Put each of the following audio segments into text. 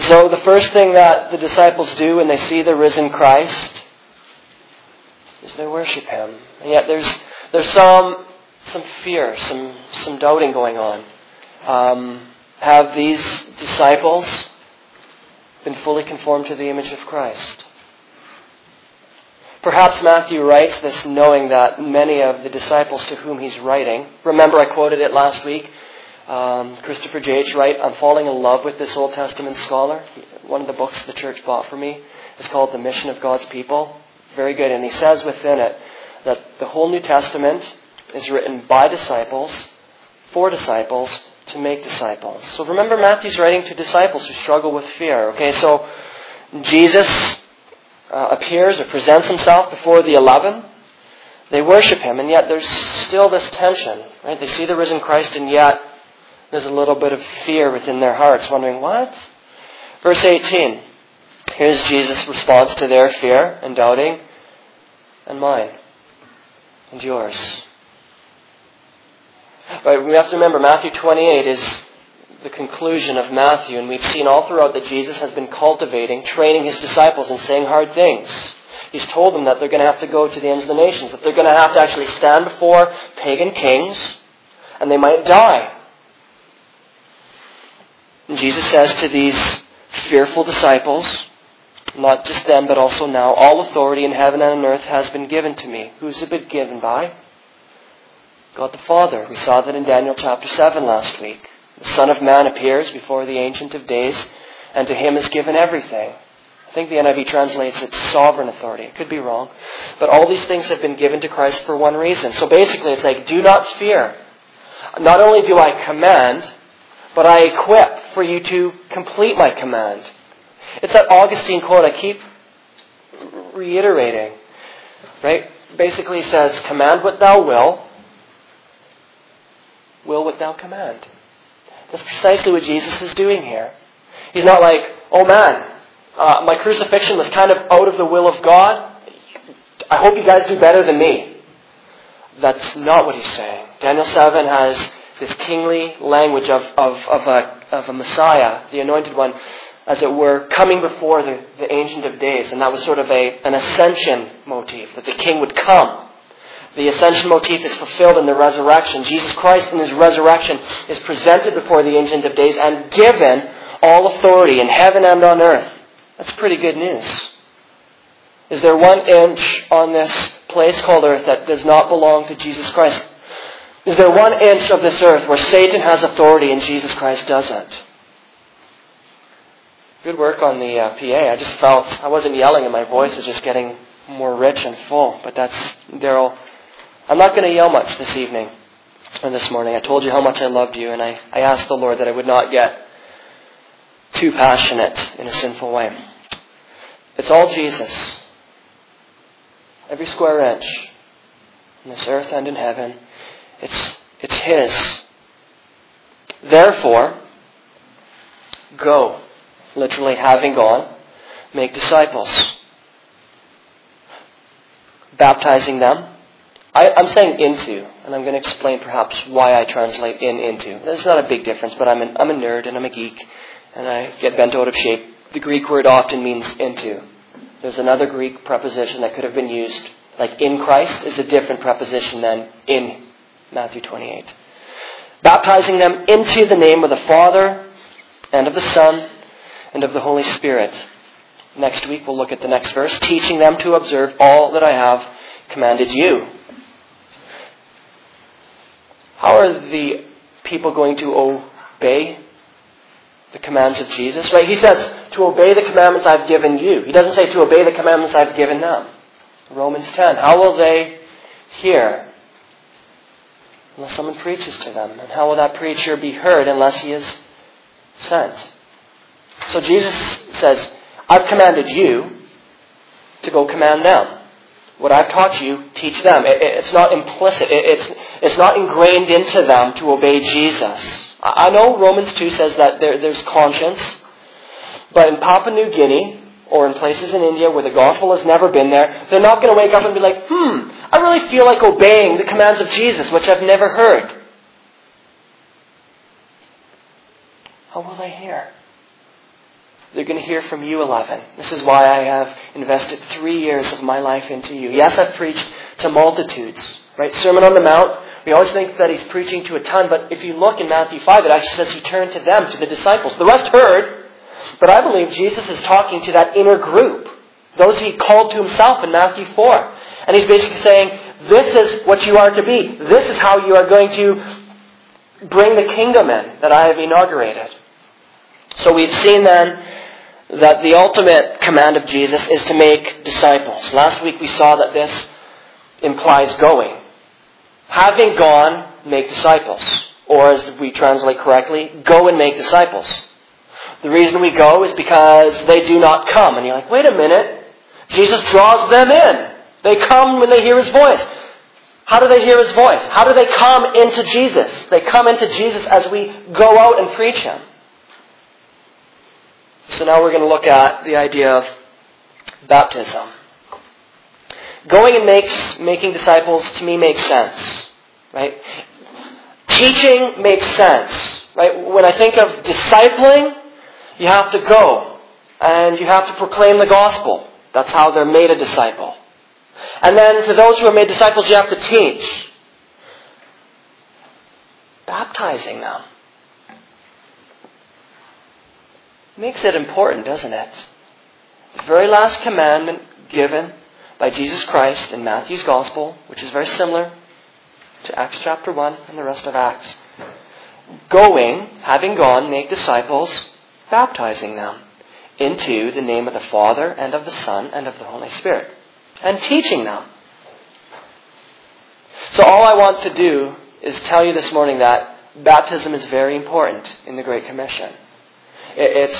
So the first thing that the disciples do when they see the risen Christ is they worship Him. And yet there's some fear, some doubting going on. Have these disciples been fully conformed to the image of Christ? Perhaps Matthew writes this knowing that many of the disciples to whom he's writing, remember I quoted it last week, Christopher J.H. Wright, I'm falling in love with this Old Testament scholar. One of the books the church bought for me is called The Mission of God's People. Very good. And he says within it that the whole New Testament is written by disciples, for disciples, to make disciples. So remember, Matthew's writing to disciples who struggle with fear. Okay, so Jesus appears or presents Himself before the 11. They worship Him, and yet there's still this tension. Right? They see the risen Christ, and yet there's a little bit of fear within their hearts, wondering, what? Verse 18. Here's Jesus' response to their fear and doubting, and mine, and yours. But we have to remember, Matthew 28 is the conclusion of Matthew, and we've seen all throughout that Jesus has been cultivating, training His disciples and saying hard things. He's told them that they're going to have to go to the ends of the nations, that they're going to have to actually stand before pagan kings, and they might die. And Jesus says to these fearful disciples, not just then, but also now, all authority in heaven and on earth has been given to me. Who's it been given by? God the Father. We saw that in Daniel chapter 7 last week. The Son of Man appears before the Ancient of Days, and to Him is given everything. I think the NIV translates it sovereign authority. It could be wrong. But all these things have been given to Christ for one reason. So basically it's like, do not fear. Not only do I command, but I equip for you to complete my command. It's that Augustine quote I keep reiterating. Right? Basically says, command what thou will what thou command. That's precisely what Jesus is doing here. He's not like, oh man, my crucifixion was kind of out of the will of God. I hope you guys do better than me. That's not what He's saying. Daniel 7 has this kingly language of a Messiah, the Anointed One, as it were, coming before the Ancient of Days. And that was sort of an ascension motif, that the King would come. The ascension motif is fulfilled in the resurrection. Jesus Christ in His resurrection is presented before the Ancient of Days and given all authority in heaven and on earth. That's pretty good news. Is there 1 inch on this place called earth that does not belong to Jesus Christ? Is there 1 inch of this earth where Satan has authority and Jesus Christ doesn't? Good work on the PA. I just felt, I wasn't yelling and my voice was just getting more rich and full. But that's, Daryl, I'm not going to yell much this evening or this morning. I told you how much I loved you, and I asked the Lord that I would not get too passionate in a sinful way. It's all Jesus. Every square inch in this earth and in heaven, it's His. Therefore, go. Literally, having gone, make disciples. Baptizing them. I'm saying into, and I'm going to explain perhaps why I translate into. There's not a big difference, but I'm a nerd and I'm a geek, and I get bent out of shape. The Greek word often means into. There's another Greek preposition that could have been used, like in Christ, is a different preposition than in Matthew 28. Baptizing them into the name of the Father and of the Son and of the Holy Spirit. Next week we'll look at the next verse. Teaching them to observe all that I have commanded you. How are the people going to obey the commands of Jesus? Right? He says to obey the commandments I've given you. He doesn't say to obey the commandments I've given them. Romans 10. How will they hear unless someone preaches to them? And how will that preacher be heard unless he is sent? So Jesus says, I've commanded you to go command them. What I've taught you, teach them. It's not implicit. It's not ingrained into them to obey Jesus. I know Romans 2 says that there's conscience. But in Papua New Guinea, or in places in India where the gospel has never been there, they're not going to wake up and be like, I really feel like obeying the commands of Jesus, which I've never heard. How will they hear? they're going to hear from you, 11. This is why I have invested 3 years of my life into you. Yes, I've preached to multitudes. Right? Sermon on the Mount, we always think that he's preaching to a ton, but if you look in Matthew 5, it actually says he turned to them, to the disciples. The rest heard, but I believe Jesus is talking to that inner group, those he called to himself in Matthew 4. And he's basically saying, this is what you are to be. This is how you are going to bring the kingdom in that I have inaugurated. So we've seen then that the ultimate command of Jesus is to make disciples. Last week we saw that this implies going. Having gone, make disciples. Or as we translate correctly, go and make disciples. The reason we go is because they do not come. And you're like, wait a minute. Jesus draws them in. They come when they hear his voice. How do they hear his voice? How do they come into Jesus? They come into Jesus as we go out and preach him. So now we're going to look at the idea of baptism. Going and making disciples, to me, makes sense. Right? Teaching makes sense. Right? When I think of discipling, you have to go. And you have to proclaim the gospel. That's how they're made a disciple. And then to those who are made disciples, you have to teach. Baptizing them makes it important, doesn't it? The very last commandment given by Jesus Christ in Matthew's Gospel, which is very similar to Acts chapter 1 and the rest of Acts. Going, having gone, make disciples, baptizing them into the name of the Father and of the Son and of the Holy Spirit. And teaching them. So all I want to do is tell you this morning that baptism is very important in the Great Commission. It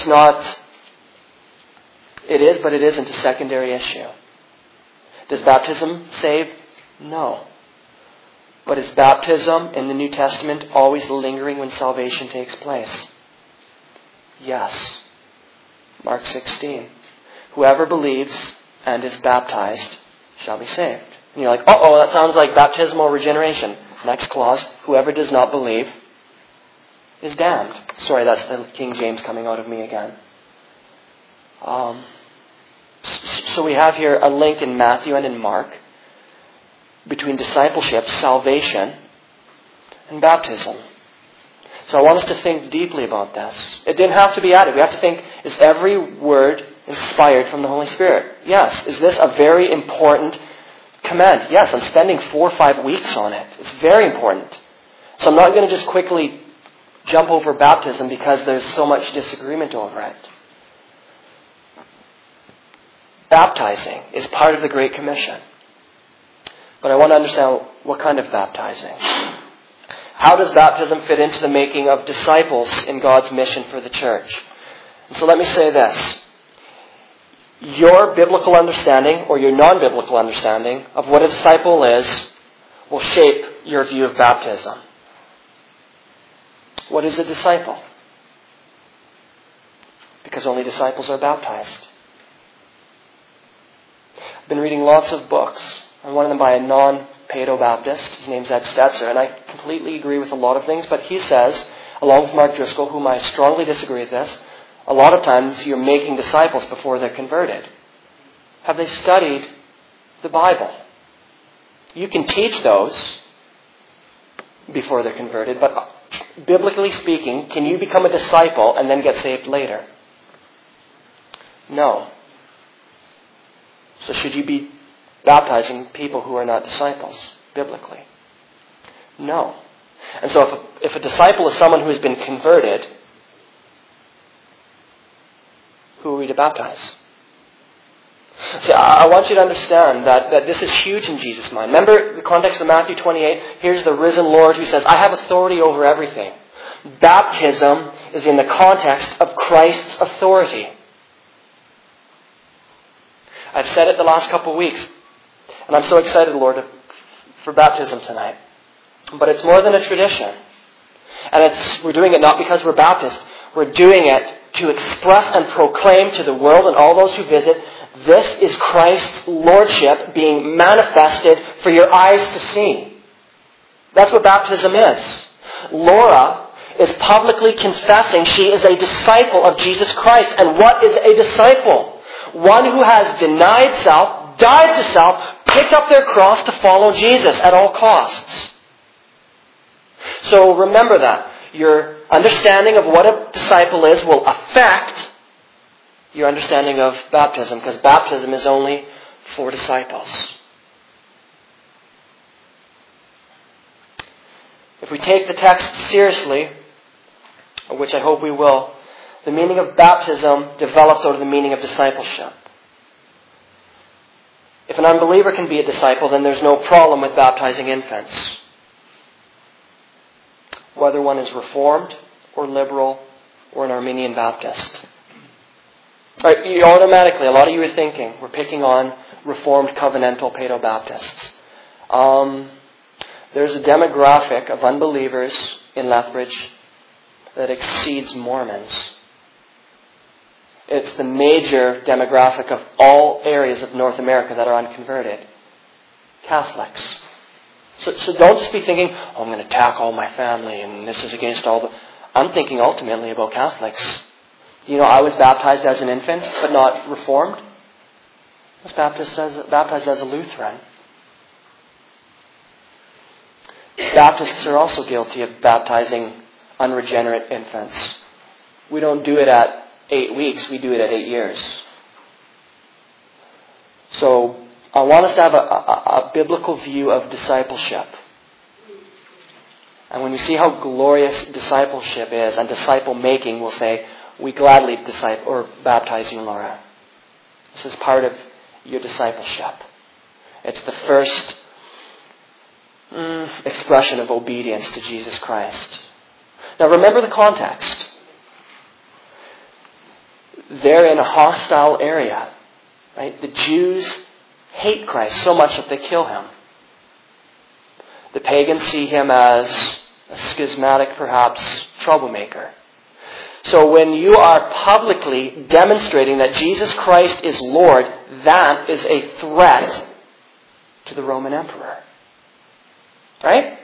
is, but it isn't a secondary issue. Does baptism save? No. But is baptism in the New Testament always lingering when salvation takes place? Yes. Mark 16. Whoever believes and is baptized shall be saved. And you're like, that sounds like baptismal regeneration. Next clause, whoever does not believe is damned. Sorry, that's the King James coming out of me again. So we have here a link in Matthew and in Mark between discipleship, salvation, and baptism. So I want us to think deeply about this. It didn't have to be added. We have to think, is every word inspired from the Holy Spirit? Yes. Is this a very important command? Yes, I'm spending 4 or 5 weeks on it. It's very important. So I'm not going to just quickly jump over baptism because there's so much disagreement over it. Baptizing is part of the Great Commission. But I want to understand what kind of baptizing. How does baptism fit into the making of disciples in God's mission for the church? And so let me say this. Your biblical understanding or your non-biblical understanding of what a disciple is will shape your view of baptism. What is a disciple? Because only disciples are baptized. I've been reading lots of books, and one of them by a non-Paedo-Baptist. His name's Ed Stetzer, and I completely agree with a lot of things, but he says, along with Mark Driscoll, whom I strongly disagree with this, a lot of times you're making disciples before they're converted. Have they studied the Bible? You can teach those before they're converted, but biblically speaking, can you become a disciple and then get saved later? No. So should you be baptizing people who are not disciples, biblically? No. And so if a disciple is someone who has been converted, who are we to baptize? See, I want you to understand that this is huge in Jesus' mind. Remember the context of Matthew 28? Here's the risen Lord who says, I have authority over everything. Baptism is in the context of Christ's authority. I've said it the last couple of weeks, and I'm so excited, Lord, for baptism tonight. But it's more than a tradition. And we're doing it not because we're Baptist. We're doing it to express and proclaim to the world and all those who visit, this is Christ's Lordship being manifested for your eyes to see. That's what baptism is. Laura is publicly confessing she is a disciple of Jesus Christ. And what is a disciple? One who has denied self, died to self, picked up their cross to follow Jesus at all costs. So remember that. Your understanding of what a disciple is will affect your understanding of baptism, because baptism is only for disciples. If we take the text seriously, which I hope we will, the meaning of baptism develops out of the meaning of discipleship. If an unbeliever can be a disciple, then there's no problem with baptizing infants. Whether one is Reformed or liberal or an Armenian Baptist. All right, automatically, a lot of you are thinking, we're picking on Reformed covenantal Paedo-Baptists. There's a demographic of unbelievers in Lethbridge that exceeds Mormons. It's the major demographic of all areas of North America that are unconverted. Catholics. So don't just be thinking, oh, I'm going to attack all my family and this is against all the... I'm thinking ultimately about Catholics. You know, I was baptized as an infant, but not Reformed. I was baptized as a Lutheran. Baptists are also guilty of baptizing unregenerate infants. We don't do it at 8 weeks, we do it at 8 years. So I want us to have a biblical view of discipleship. And when we see how glorious discipleship is and disciple making, we'll say, we gladly baptize you, Laura. This is part of your discipleship. It's the first expression of obedience to Jesus Christ. Now remember the context. They're in a hostile area. Right? The Jews hate Christ so much that they kill him. The pagans see him as a schismatic, perhaps, troublemaker. So when you are publicly demonstrating that Jesus Christ is Lord, that is a threat to the Roman emperor. Right?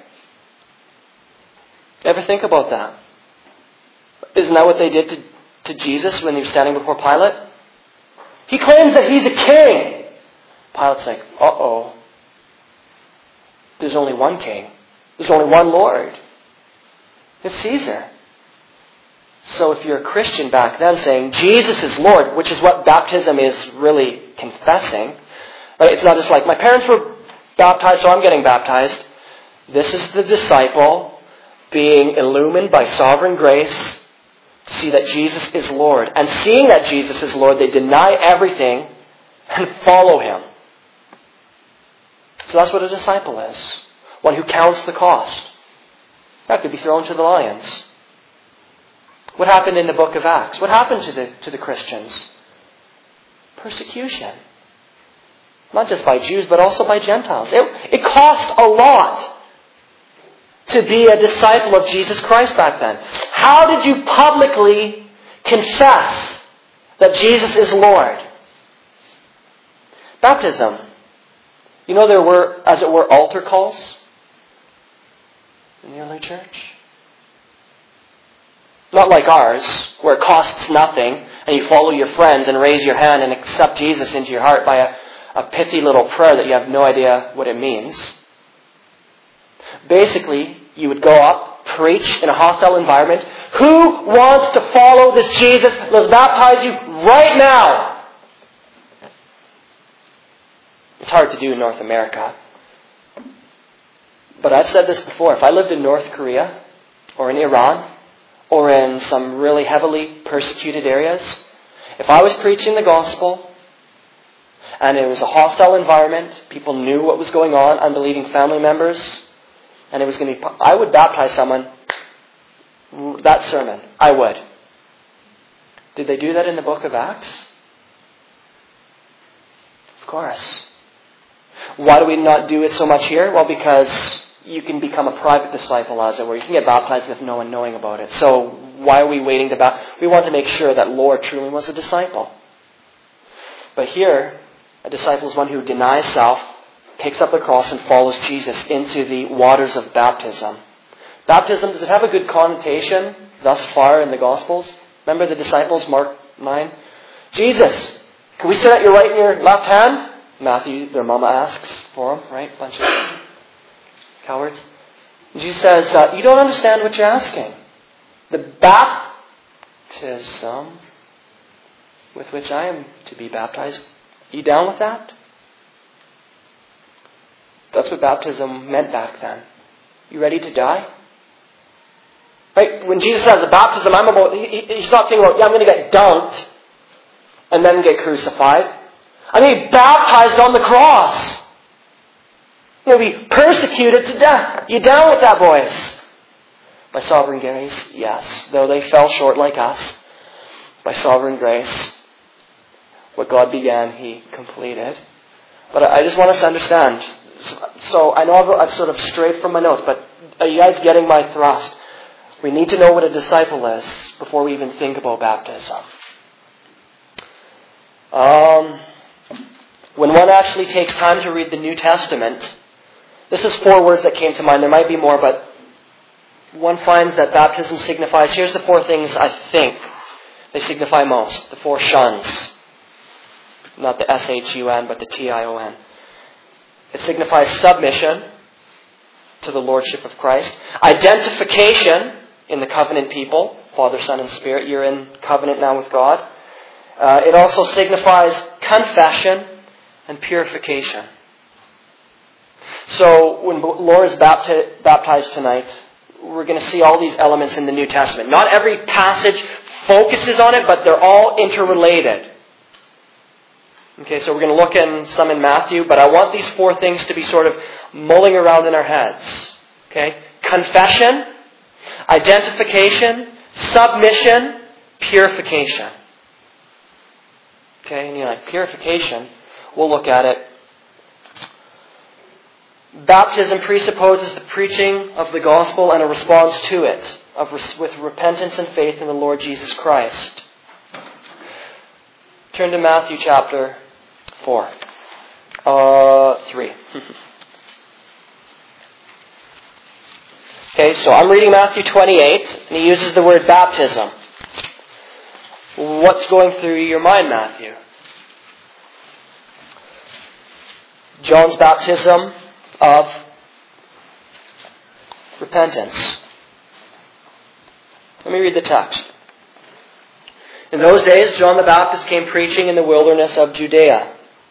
Ever think about that? Isn't that what they did to Jesus when he was standing before Pilate? He claims that he's a king. Pilate's like, uh-oh. There's only one king. There's only one Lord. It's Caesar. So if you're a Christian back then saying Jesus is Lord, which is what baptism is really confessing, right? It's not just like, my parents were baptized, so I'm getting baptized. This is the disciple being illumined by sovereign grace to see that Jesus is Lord. And seeing that Jesus is Lord, they deny everything and follow him. So that's what a disciple is. One who counts the cost. That could be thrown to the lions. What happened in the book of Acts? What happened to the Christians? Persecution. Not just by Jews, but also by Gentiles. It cost a lot to be a disciple of Jesus Christ back then. How did you publicly confess that Jesus is Lord? Baptism. You know there were, as it were, altar calls in the early church? Not like ours, where it costs nothing and you follow your friends and raise your hand and accept Jesus into your heart by a pithy little prayer that you have no idea what it means. Basically, you would go up, preach in a hostile environment. Who wants to follow this Jesus? Let's baptize you right now. It's hard to do in North America. But I've said this before. If I lived in North Korea or in Iran or in some really heavily persecuted areas, if I was preaching the gospel and it was a hostile environment, people knew what was going on, unbelieving family members, and it was going to be, I would baptize someone that sermon. I would. Did they do that in the book of Acts? Of course. Why do we not do it so much here? Well, because you can become a private disciple, as it were. You can get baptized with no one knowing about it. So why are we waiting to baptize? We want to make sure that Lord truly was a disciple. But here, a disciple is one who denies self, takes up the cross and follows Jesus into the waters of baptism Baptism, does it have a good connotation thus far in the Gospels? Remember the disciples, Mark 9? Jesus, can we sit at your right and your left hand? Matthew, their mama asks for them, right? Bunch of cowards. And Jesus says, you don't understand what you're asking. The baptism with which I am to be baptized, are you down with that? That's what baptism meant back then. You ready to die? Right? When Jesus says a baptism, he's not thinking about, I'm going to get dunked and then get crucified. I'm going to be baptized on the cross. I'm going to be persecuted to death. You down with that, boys? By sovereign grace, yes. Though they fell short like us, by sovereign grace, what God began, He completed. But I just want us to understand. So I know I've sort of strayed from my notes, but are you guys getting my thrust? We need to know what a disciple is before we even think about baptism. When one actually takes time to read the New Testament, this is 4 words that came to mind. There might be more, but one finds that baptism signifies, here's the 4 things I think they signify most. The 4 shuns. Not the S-H-U-N, but the T-I-O-N. It signifies submission to the Lordship of Christ. Identification in the covenant people, Father, Son, and Spirit. You're in covenant now with God. It also signifies confession and purification. So when Laura is baptized tonight, we're going to see all these elements in the New Testament. Not every passage focuses on it, but they're all interrelated. Okay, so we're going to look in some in Matthew, but I want these 4 things to be sort of mulling around in our heads. Okay? Confession, identification, submission, purification. Okay, and you're like, purification? We'll look at it. Baptism presupposes the preaching of the gospel and a response to it, with repentance and faith in the Lord Jesus Christ. Turn to Matthew chapter 3. Okay, so I'm reading Matthew 28, and he uses the word baptism. What's going through your mind, Matthew? John's baptism of repentance. Let me read the text. In those days, John the Baptist came preaching in the wilderness of Judea.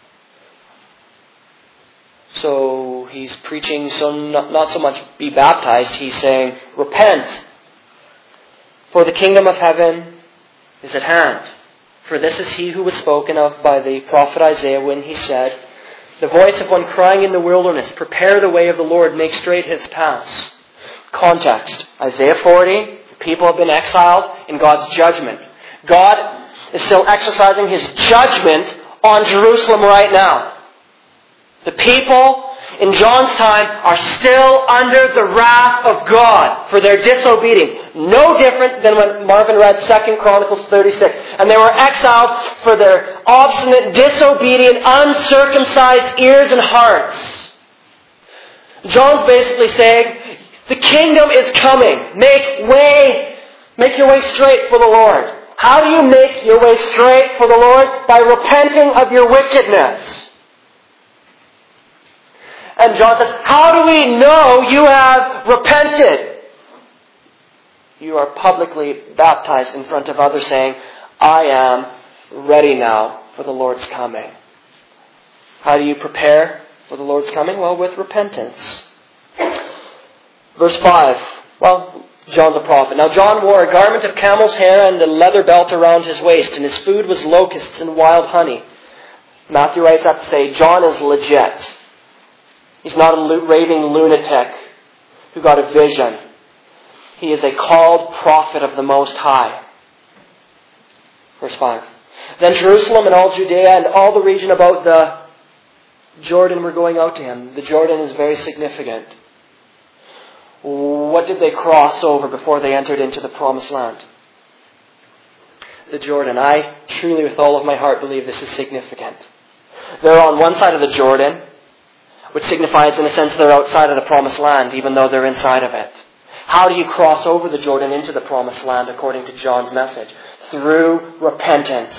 So he's preaching, so not so much be baptized, he's saying, repent, for the kingdom of heaven is at hand. For this is he who was spoken of by the prophet Isaiah when he said, the voice of one crying in the wilderness, prepare the way of the Lord, make straight his paths. Context, Isaiah 40, the people have been exiled in God's judgment. God is still exercising His judgment on Jerusalem right now. The people in John's time are still under the wrath of God for their disobedience. No different than when Marvin read 2 Chronicles 36. And they were exiled for their obstinate, disobedient, uncircumcised ears and hearts. John's basically saying, the kingdom is coming. Make your way straight for the Lord. How do you make your way straight for the Lord? By repenting of your wickedness. And John says, how do we know you have repented? You are publicly baptized in front of others saying, I am ready now for the Lord's coming. How do you prepare for the Lord's coming? Well, with repentance. Verse 5. Well, John's a prophet. Now John wore a garment of camel's hair and a leather belt around his waist, and his food was locusts and wild honey. Matthew writes that to say, John is legit. He's not a raving lunatic who got a vision. He is a called prophet of the Most High. Verse 5. Then Jerusalem and all Judea and all the region about the Jordan were going out to him. The Jordan is very significant. What did they cross over before they entered into the promised land? The Jordan. I truly, with all of my heart, believe this is significant. They're on one side of the Jordan, which signifies, in a sense, they're outside of the promised land, even though they're inside of it. How do you cross over the Jordan into the promised land according to John's message? Through repentance.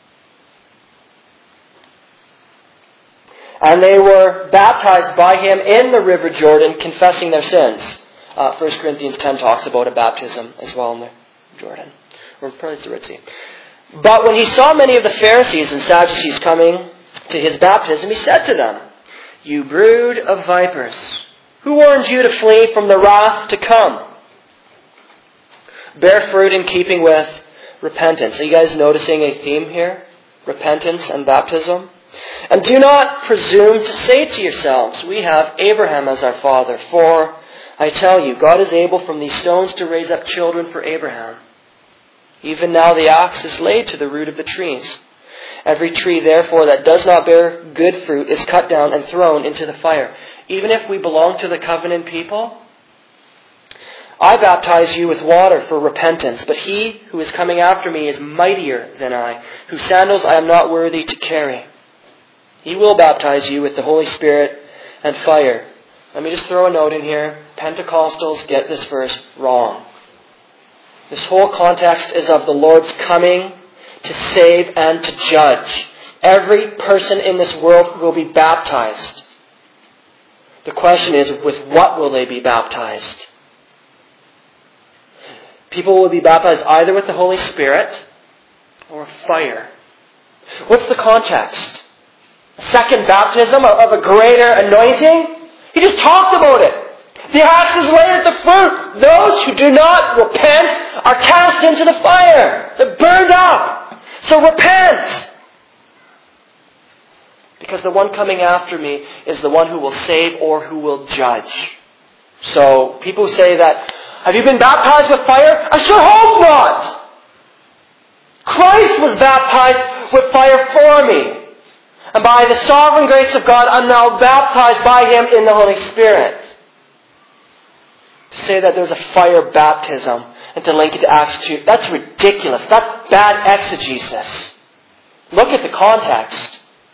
And they were baptized by him in the river Jordan, confessing their sins. 1 Corinthians 10 talks about a baptism as well in the Jordan. Or probably it's the Red Sea. But when he saw many of the Pharisees and Sadducees coming to his baptism, he said to them, "You brood of vipers, who warned you to flee from the wrath to come? Bear fruit in keeping with repentance." Are you guys noticing a theme here? Repentance and baptism. "And do not presume to say to yourselves, 'We have Abraham as our father.' For I tell you, God is able from these stones to raise up children for Abraham. Even now the axe is laid to the root of the trees. Every tree, therefore, that does not bear good fruit is cut down and thrown into the fire." Even if we belong to the covenant people, "I baptize you with water for repentance, but he who is coming after me is mightier than I, whose sandals I am not worthy to carry. He will baptize you with the Holy Spirit and fire." Let me just throw a note in here. Pentecostals get this verse wrong. This whole context is of the Lord's coming to save and to judge. Every person in this world will be baptized. The question is, with what will they be baptized? People will be baptized either with the Holy Spirit or fire. What's the context? A second baptism of a greater anointing? He just talked about it. The axe is laid at the fruit. Those who do not repent are cast into the fire. They're burned up. So repent. Because the one coming after me is the one who will save or who will judge. So people say that, "Have you been baptized with fire?" I sure hope not. Christ was baptized with fire for me. And by the sovereign grace of God, I'm now baptized by him in the Holy Spirit. To say that there's a fire baptism and to link it to Acts 2, that's ridiculous. That's bad exegesis. Look at the context.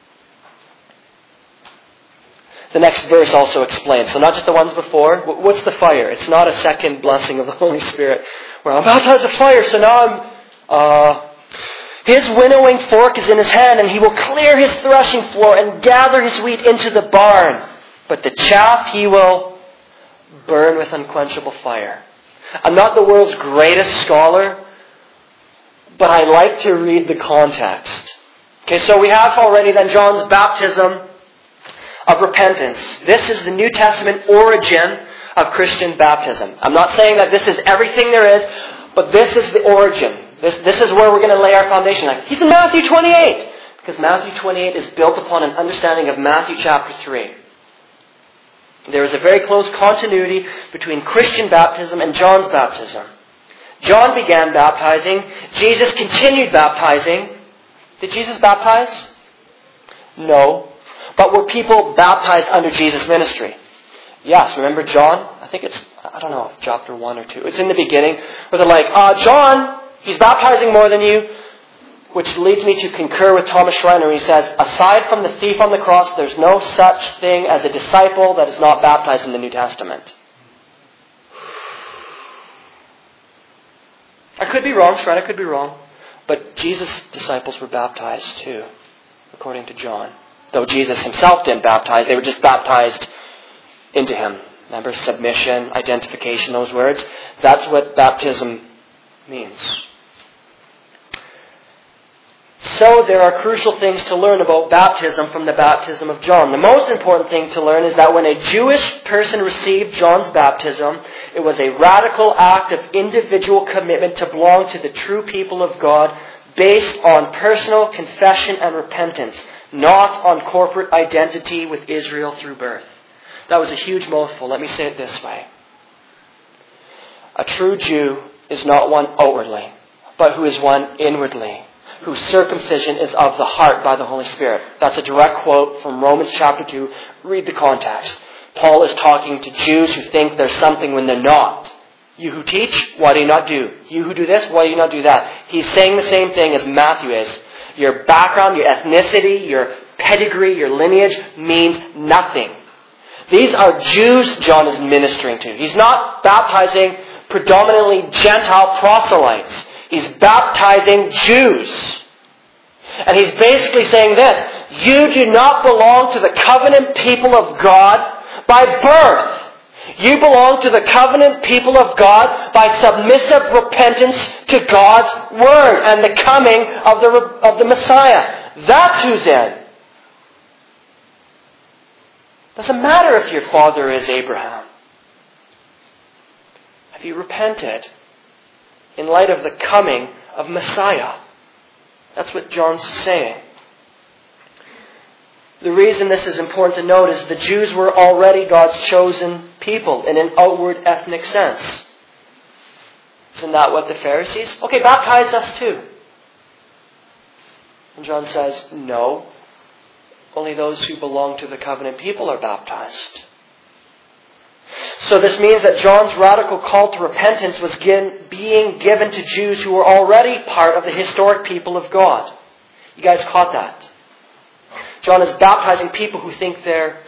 The next verse also explains. So not just the ones before. What's the fire? It's not a second blessing of the Holy Spirit where I'm baptized with fire, so now I'm... His winnowing fork is in his hand, and he will clear his threshing floor and gather his wheat into the barn. But the chaff he will burn with unquenchable fire. I'm not the world's greatest scholar, but I like to read the context. Okay, so we have already then John's baptism of repentance. This is the New Testament origin of Christian baptism. I'm not saying that this is everything there is, but this is the origin. This is where we're going to lay our foundation. He's in Matthew 28. Because Matthew 28 is built upon an understanding of Matthew chapter 3. There is a very close continuity between Christian baptism and John's baptism. John began baptizing. Jesus continued baptizing. Did Jesus baptize? No. But were people baptized under Jesus' ministry? Yes. Remember John? I think it's, chapter 1 or 2. It's in the beginning where they're like, John, he's baptizing more than you. Which leads me to concur with Thomas Schreiner. He says, aside from the thief on the cross, there's no such thing as a disciple that is not baptized in the New Testament. I could be wrong, Schreiner could be wrong. But Jesus' disciples were baptized too, according to John. Though Jesus himself didn't baptize, they were just baptized into him. Remember, submission, identification, those words. That's what baptism means. So there are crucial things to learn about baptism from the baptism of John. The most important thing to learn is that when a Jewish person received John's baptism, it was a radical act of individual commitment to belong to the true people of God based on personal confession and repentance, not on corporate identity with Israel through birth. That was a huge mouthful. Let me say it this way. A true Jew is not one outwardly, but who is one inwardly, whose circumcision is of the heart by the Holy Spirit. That's a direct quote from Romans chapter 2. Read the context. Paul is talking to Jews who think there's something when they're not. You who teach, why do you not do? You who do this, why do you not do that? He's saying the same thing as Matthew is. Your background, your ethnicity, your pedigree, your lineage means nothing. These are Jews John is ministering to. He's not baptizing predominantly Gentile proselytes. He's baptizing Jews. And he's basically saying this: you do not belong to the covenant people of God by birth. You belong to the covenant people of God by submissive repentance to God's Word and the coming of the Messiah. That's who's in. Doesn't matter if your father is Abraham. Have you repented in light of the coming of Messiah? That's what John's saying. The reason this is important to note is the Jews were already God's chosen people in an outward ethnic sense. Isn't that what the Pharisees? Okay, baptize us too. And John says, no. Only those who belong to the covenant people are baptized. So this means that John's radical call to repentance was being given to Jews who were already part of the historic people of God. You guys caught that? John is baptizing people who think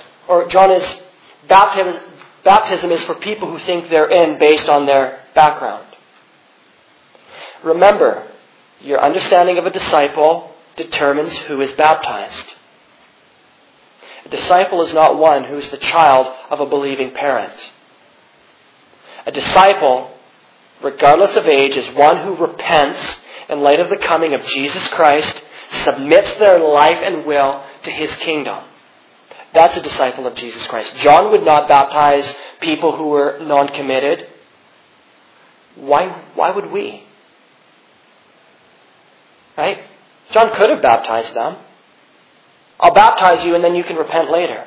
baptism is for people who think they're in based on their background. Remember, your understanding of a disciple determines who is baptized. A disciple is not one who is the child of a believing parent. A disciple, regardless of age, is one who repents in light of the coming of Jesus Christ, submits their life and will to His kingdom. That's a disciple of Jesus Christ. John would not baptize people who were non-committed. Why would we? Right? John could have baptized them. I'll baptize you and then you can repent later.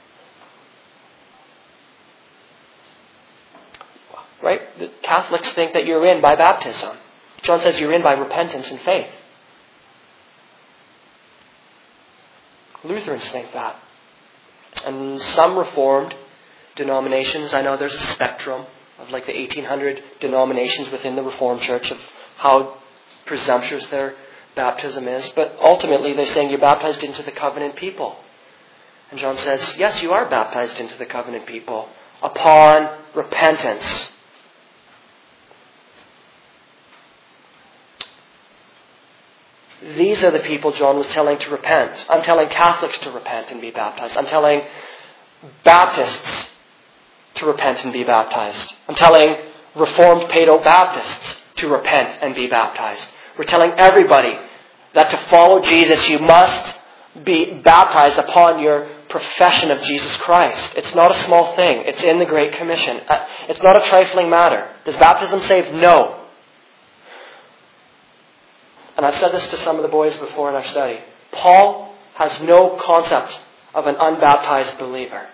Right? The Catholics think that you're in by baptism. John says you're in by repentance and faith. Lutherans think that. And some Reformed denominations, I know there's a spectrum of like the 1800 denominations within the Reformed Church of how presumptuous their baptism is, but ultimately they're saying you're baptized into the covenant people. And John says, yes, you are baptized into the covenant people upon repentance. These are the people John was telling to repent. I'm telling Catholics to repent and be baptized. I'm telling Baptists to repent and be baptized. I'm telling Reformed Paedo-Baptists to repent and be baptized. We're telling everybody that to follow Jesus, you must be baptized upon your profession of Jesus Christ. It's not a small thing. It's in the Great Commission. It's not a trifling matter. Does baptism save? No. And I've said this to some of the boys before in our study. Paul has no concept of an unbaptized believer.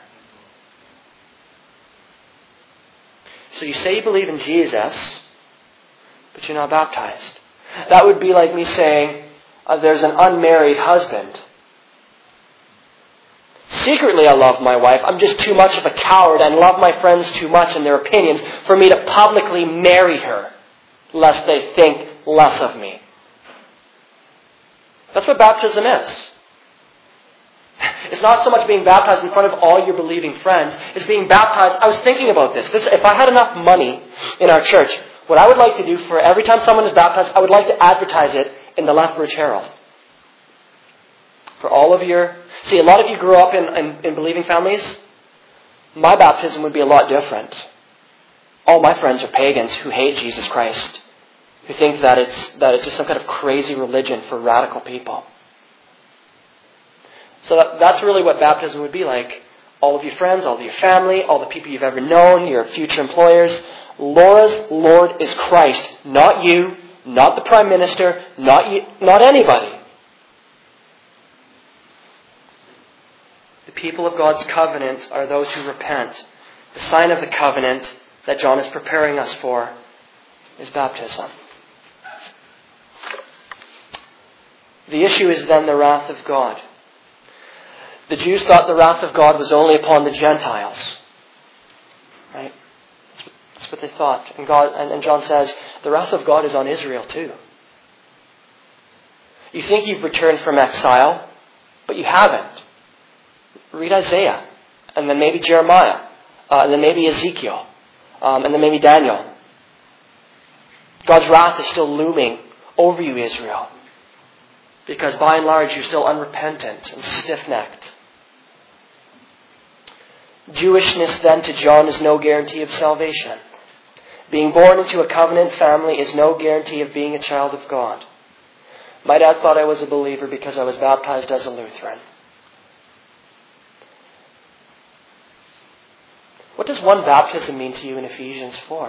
So you say you believe in Jesus, but you're not baptized. That would be like me saying, there's an unmarried husband. Secretly I love my wife. I'm just too much of a coward and love my friends too much and their opinions for me to publicly marry her, lest they think less of me. That's what baptism is. It's not so much being baptized in front of all your believing friends. It's being baptized. I was thinking about this. If I had enough money in our church, what I would like to do for every time someone is baptized, I would like to advertise it in the Lethbridge Herald. For all of your... See, a lot of you grew up in believing families. My baptism would be a lot different. All my friends are pagans who hate Jesus Christ, who think that it's just some kind of crazy religion for radical people. So that's really what baptism would be like. All of your friends, all of your family, all the people you've ever known, your future employers. Laura's Lord is Christ, not you, not the Prime Minister, not anybody. The people of God's covenant are those who repent. The sign of the covenant that John is preparing us for is baptism. The issue is then the wrath of God. The Jews thought the wrath of God was only upon the Gentiles. Right? That's what they thought. And John says, the wrath of God is on Israel too. You think you've returned from exile, but you haven't. Read Isaiah. and then maybe Jeremiah, and then maybe Ezekiel, and then maybe Daniel. God's wrath is still looming over you, Israel, because by and large you're still unrepentant and stiff-necked. Jewishness then to John is no guarantee of salvation. Being born into a covenant family is no guarantee of being a child of God. My dad thought I was a believer because I was baptized as a Lutheran. What does one baptism mean to you in Ephesians 4?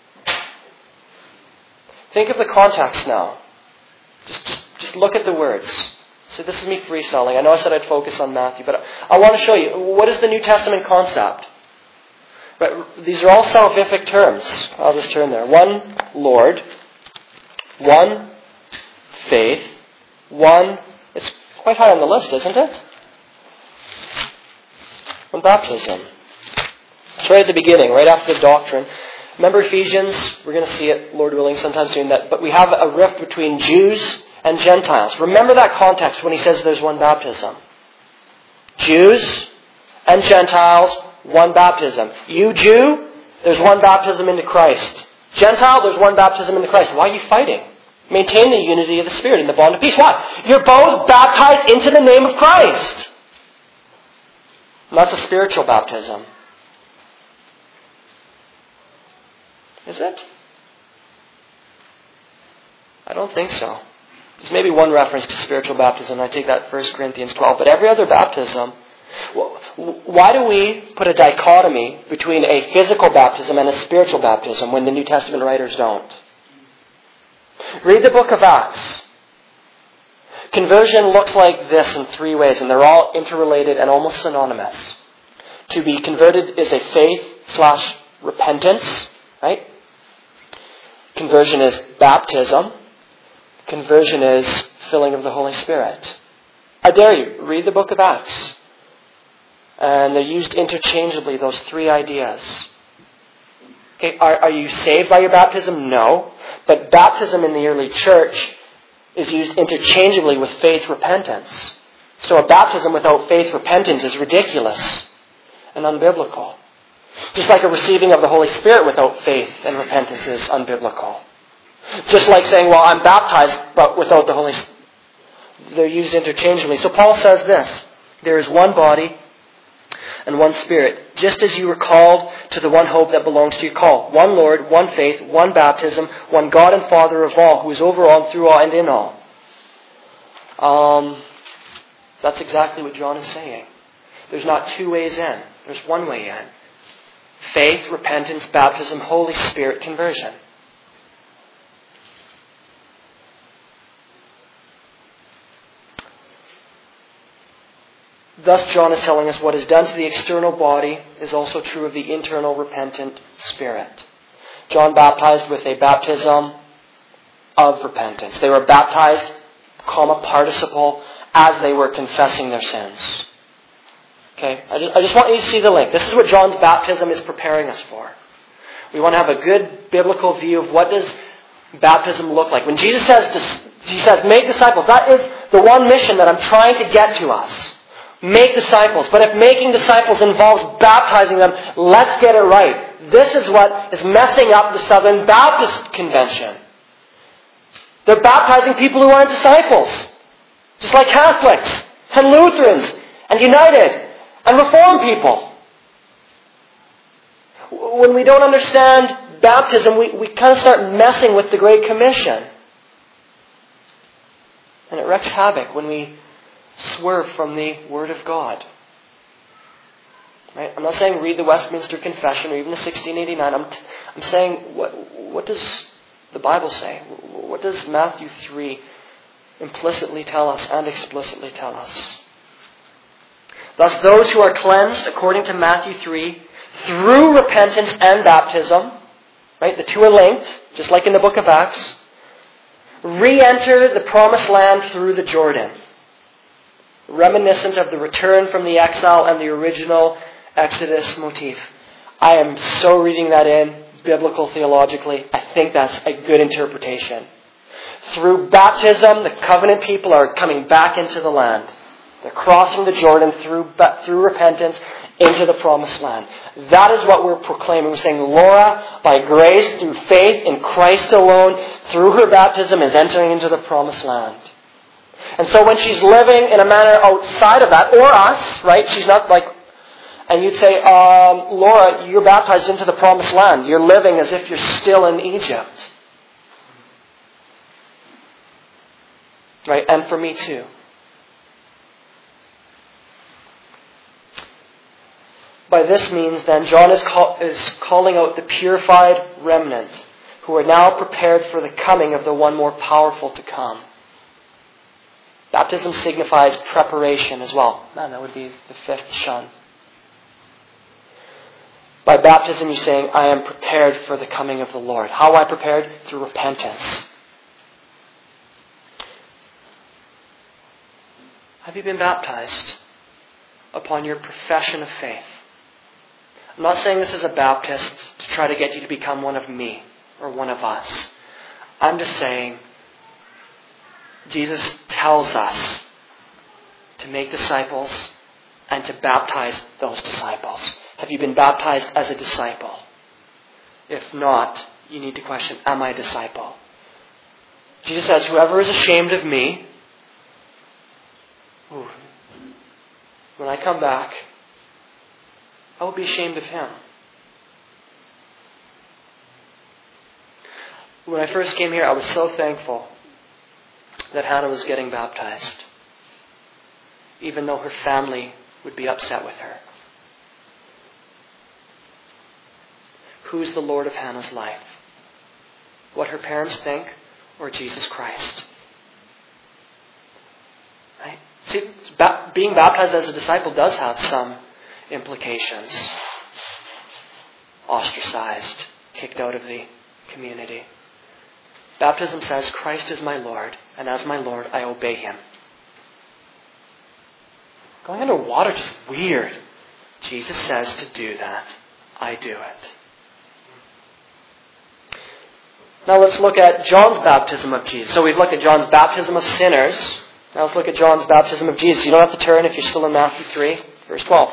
Think of the context now. Just look at the words. So this is me freestyling. I know I said I'd focus on Matthew, but I want to show you. What is the New Testament concept? But these are all salvific terms. I'll just turn there. One Lord. One faith. One, it's quite high on the list, isn't it? One baptism. It's right at the beginning, right after the doctrine. Remember Ephesians? We're going to see it, Lord willing, sometime soon. But we have a rift between Jews and Gentiles. Remember that context when he says there's one baptism. Jews and Gentiles, one baptism. You Jew, there's one baptism into Christ. Gentile, there's one baptism into Christ. Why are you fighting? Maintain the unity of the Spirit in the bond of peace. Why? You're both baptized into the name of Christ. And that's a spiritual baptism. Is it? I don't think so. There's maybe one reference to spiritual baptism. I take that 1 Corinthians 12. But every other baptism, why do we put a dichotomy between a physical baptism and a spiritual baptism when the New Testament writers don't? Read the book of Acts. Conversion looks like this in three ways, and they're all interrelated and almost synonymous. To be converted is a faith/repentance, right? Conversion is baptism. Conversion is filling of the Holy Spirit. I dare you, read the book of Acts. And they're used interchangeably, those three ideas. Okay, are you saved by your baptism? No. But baptism in the early church is used interchangeably with faith repentance. So a baptism without faith repentance is ridiculous and unbiblical. Just like a receiving of the Holy Spirit without faith and repentance is unbiblical. Just like saying, well, I'm baptized, but without the Holy Spirit. They're used interchangeably. So Paul says this, there is one body and one Spirit, just as you were called to the one hope that belongs to your call. One Lord, one faith, one baptism, one God and Father of all, who is over all and through all and in all. That's exactly what John is saying. There's not two ways in. There's one way in. Faith, repentance, baptism, Holy Spirit, conversion. Thus, John is telling us what is done to the external body is also true of the internal repentant spirit. John baptized with a baptism of repentance. They were baptized, participle, as they were confessing their sins. Okay, I just want you to see the link. This is what John's baptism is preparing us for. We want to have a good biblical view of what does baptism look like. When Jesus says, make disciples, that is the one mission that I'm trying to get to us. Make disciples. But if making disciples involves baptizing them, let's get it right. This is what is messing up the Southern Baptist Convention. They're baptizing people who aren't disciples. Just like Catholics and Lutherans and United and Reformed people. When we don't understand baptism, we kind of start messing with the Great Commission. And it wreaks havoc when we swerve from the Word of God. Right? I'm not saying read the Westminster Confession or even the 1689. I'm saying what does the Bible say? What does Matthew 3 implicitly tell us and explicitly tell us? Thus those who are cleansed according to Matthew 3 through repentance and baptism, right? The two are linked, just like in the book of Acts, re-enter the promised land through the Jordan. Reminiscent of the return from the exile and the original Exodus motif. I am so reading that in, biblical theologically. I think that's a good interpretation. Through baptism, the covenant people are coming back into the land. They're crossing the Jordan through repentance into the promised land. That is what we're proclaiming. We're saying Laura, by grace, through faith in Christ alone, through her baptism, is entering into the promised land. And so when she's living in a manner outside of that, or us, right? She's not like, and you'd say, Laura, you're baptized into the promised land. You're living as if you're still in Egypt. Right? And for me too. By this means, then, John is calling out the purified remnant who are now prepared for the coming of the one more powerful to come. Baptism signifies preparation as well. Man, that would be the fifth shun. By baptism, you're saying, I am prepared for the coming of the Lord. How am I prepared? Through repentance. Have you been baptized upon your profession of faith? I'm not saying this as a Baptist to try to get you to become one of me or one of us. I'm just saying Jesus tells us to make disciples and to baptize those disciples. Have you been baptized as a disciple? If not, you need to question, am I a disciple? Jesus says, whoever is ashamed of me, when I come back, I will be ashamed of him. When I first came here, I was so thankful that Hannah was getting baptized, even though her family would be upset with her. Who's the Lord of Hannah's life? What her parents think, or Jesus Christ? Right? See, being baptized as a disciple does have some implications. Ostracized, kicked out of the community. Baptism says, Christ is my Lord, and as my Lord, I obey Him. Going under water is weird. Jesus says to do that. I do it. Now let's look at John's baptism of Jesus. So we've looked at John's baptism of sinners. Now let's look at John's baptism of Jesus. You don't have to turn if you're still in Matthew 3, verse 12.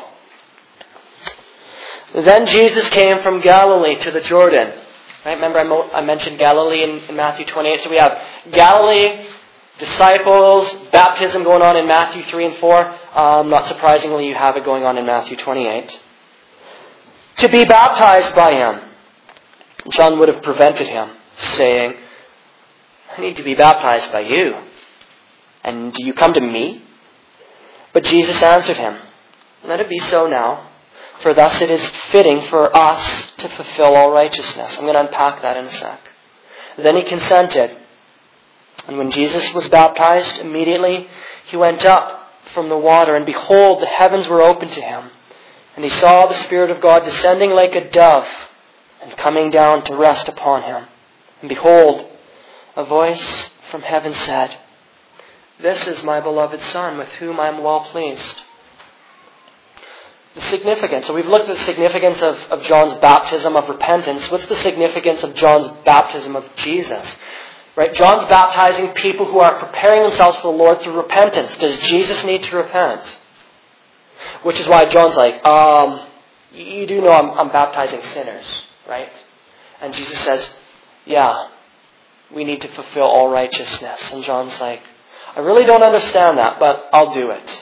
Then Jesus came from Galilee to the Jordan. Right? Remember I mentioned Galilee in Matthew 28. So we have Galilee, disciples, baptism going on in Matthew 3 and 4. Not surprisingly, you have it going on in Matthew 28. To be baptized by Him. John would have prevented him, saying, I need to be baptized by you. And do you come to me? But Jesus answered him, let it be so now, for thus it is fitting for us to fulfill all righteousness. I'm going to unpack that in a sec. Then he consented. And when Jesus was baptized, immediately he went up from the water, and behold, the heavens were opened to him. And he saw the Spirit of God descending like a dove and coming down to rest upon him. And behold, a voice from heaven said, This is my beloved Son, with whom I am well pleased. The significance. So we've looked at the significance of John's baptism of repentance. What's the significance of John's baptism of Jesus? Right? John's baptizing people who are preparing themselves for the Lord through repentance. Does Jesus need to repent? Which is why John's like, you do know I'm baptizing sinners, right? And Jesus says, yeah, we need to fulfill all righteousness. And John's like, I really don't understand that, but I'll do it.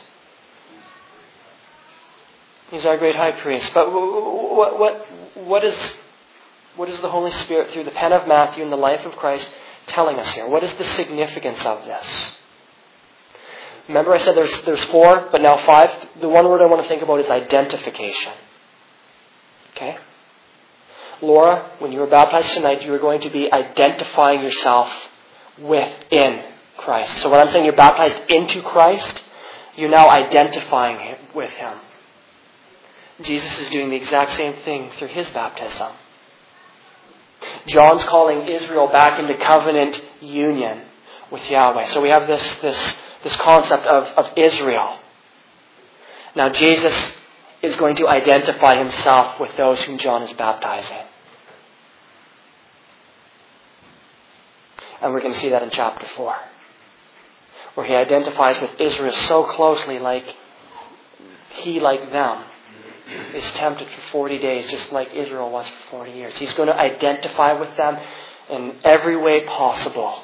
He's our great high priest. But what is the Holy Spirit through the pen of Matthew and the life of Christ telling us here? What is the significance of this? Remember I said there's 4, but now 5. The one word I want to think about is identification. Okay? Laura, when you were baptized tonight, you were going to be identifying yourself within Christ. So when I'm saying you're baptized into Christ, you're now identifying with Him. Jesus is doing the exact same thing through His baptism. John's calling Israel back into covenant union with Yahweh. So we have this concept of Israel. Now Jesus is going to identify Himself with those whom John is baptizing. And we're going to see that in chapter 4. Where He identifies with Israel so closely, like He like them. is tempted for 40 days, just like Israel was for 40 years. He's going to identify with them in every way possible.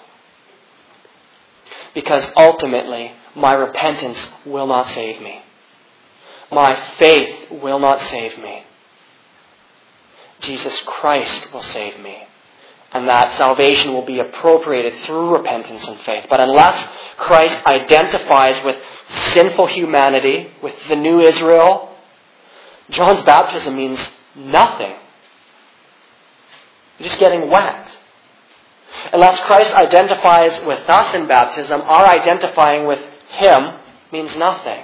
Because ultimately, my repentance will not save me. My faith will not save me. Jesus Christ will save me. And that salvation will be appropriated through repentance and faith. But unless Christ identifies with sinful humanity, with the new Israel, John's baptism means nothing. You're just getting wet. Unless Christ identifies with us in baptism, our identifying with Him means nothing.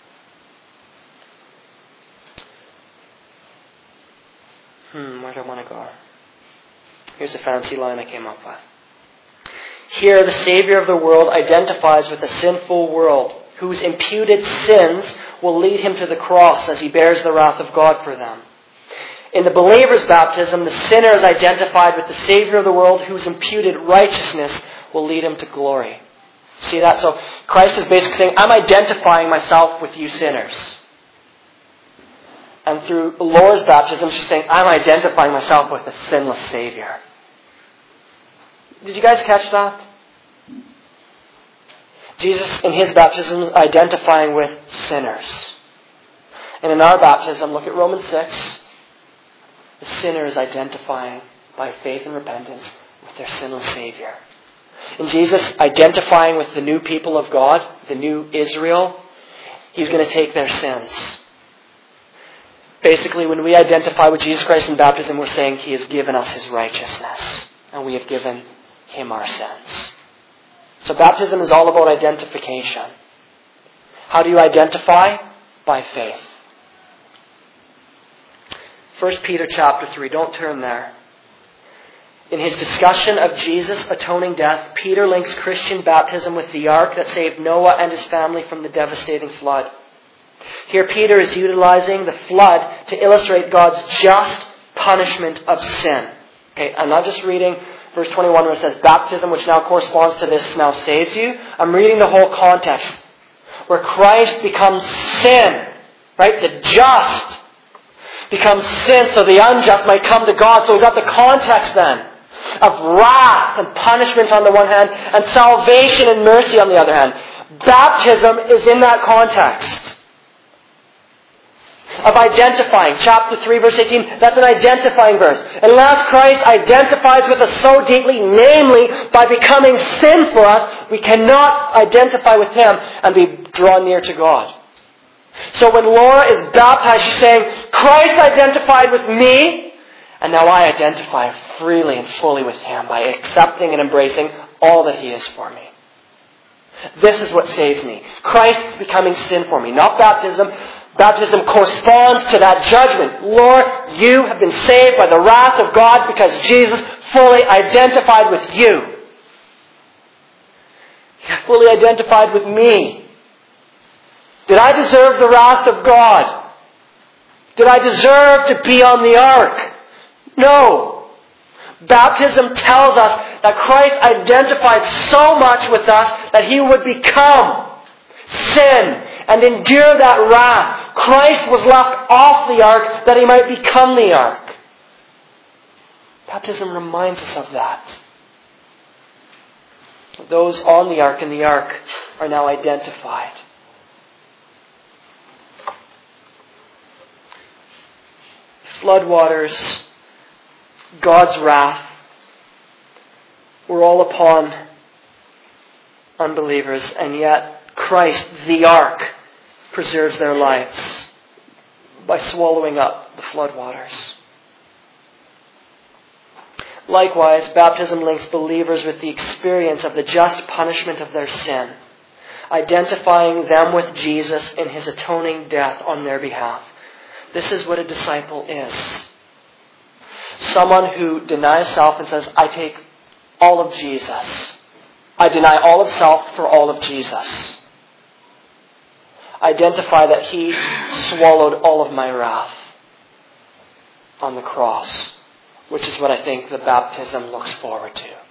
Where do I want to go? Here's a fancy line I came up with. Here, the Savior of the world identifies with a sinful world whose imputed sins will lead him to the cross as he bears the wrath of God for them. In the believer's baptism, the sinner is identified with the Savior of the world whose imputed righteousness will lead him to glory. See that? So Christ is basically saying, I'm identifying myself with you sinners. And through Laura's baptism, she's saying, I'm identifying myself with a sinless Savior. Did you guys catch that? Jesus, in His baptism, is identifying with sinners. And in our baptism, look at Romans 6. The sinner is identifying by faith and repentance with their sinless Savior. In Jesus identifying with the new people of God, the new Israel, He's going to take their sins. Basically, when we identify with Jesus Christ in baptism, we're saying He has given us His righteousness. And we have given Him our sins. So baptism is all about identification. How do you identify? By faith. 1 Peter chapter 3. Don't turn there. In his discussion of Jesus' atoning death, Peter links Christian baptism with the ark that saved Noah and his family from the devastating flood. Here Peter is utilizing the flood to illustrate God's just punishment of sin. Okay, I'm not just reading verse 21 where it says baptism, which now corresponds to this, now saves you. I'm reading the whole context. Where Christ becomes sin. Right? The just becomes sin so the unjust might come to God. So we've got the context then of wrath and punishment on the one hand and salvation and mercy on the other hand. Baptism is in that context of identifying. Chapter 3 verse 18, that's an identifying verse. Unless Christ identifies with us so deeply, namely by becoming sin for us, we cannot identify with Him and be drawn near to God. So when Laura is baptized, she's saying, Christ identified with me, and now I identify freely and fully with Him by accepting and embracing all that He is for me. This is what saves me. Christ is becoming sin for me, not baptism. Baptism corresponds to that judgment. Lord, you have been saved by the wrath of God because Jesus fully identified with you. He fully identified with me. Did I deserve the wrath of God? Did I deserve to be on the ark? No. Baptism tells us that Christ identified so much with us that He would become sin and endure that wrath. Christ was left off the ark that He might become the ark. Baptism reminds us of that. Those on the ark in the ark are now identified. Floodwaters, God's wrath, were all upon unbelievers, and yet Christ, the ark, preserves their lives by swallowing up the floodwaters. Likewise, baptism links believers with the experience of the just punishment of their sin, identifying them with Jesus in His atoning death on their behalf. This is what a disciple is. Someone who denies self and says, I take all of Jesus. I deny all of self for all of Jesus. Identify that He swallowed all of my wrath on the cross, which is what I think the baptism looks forward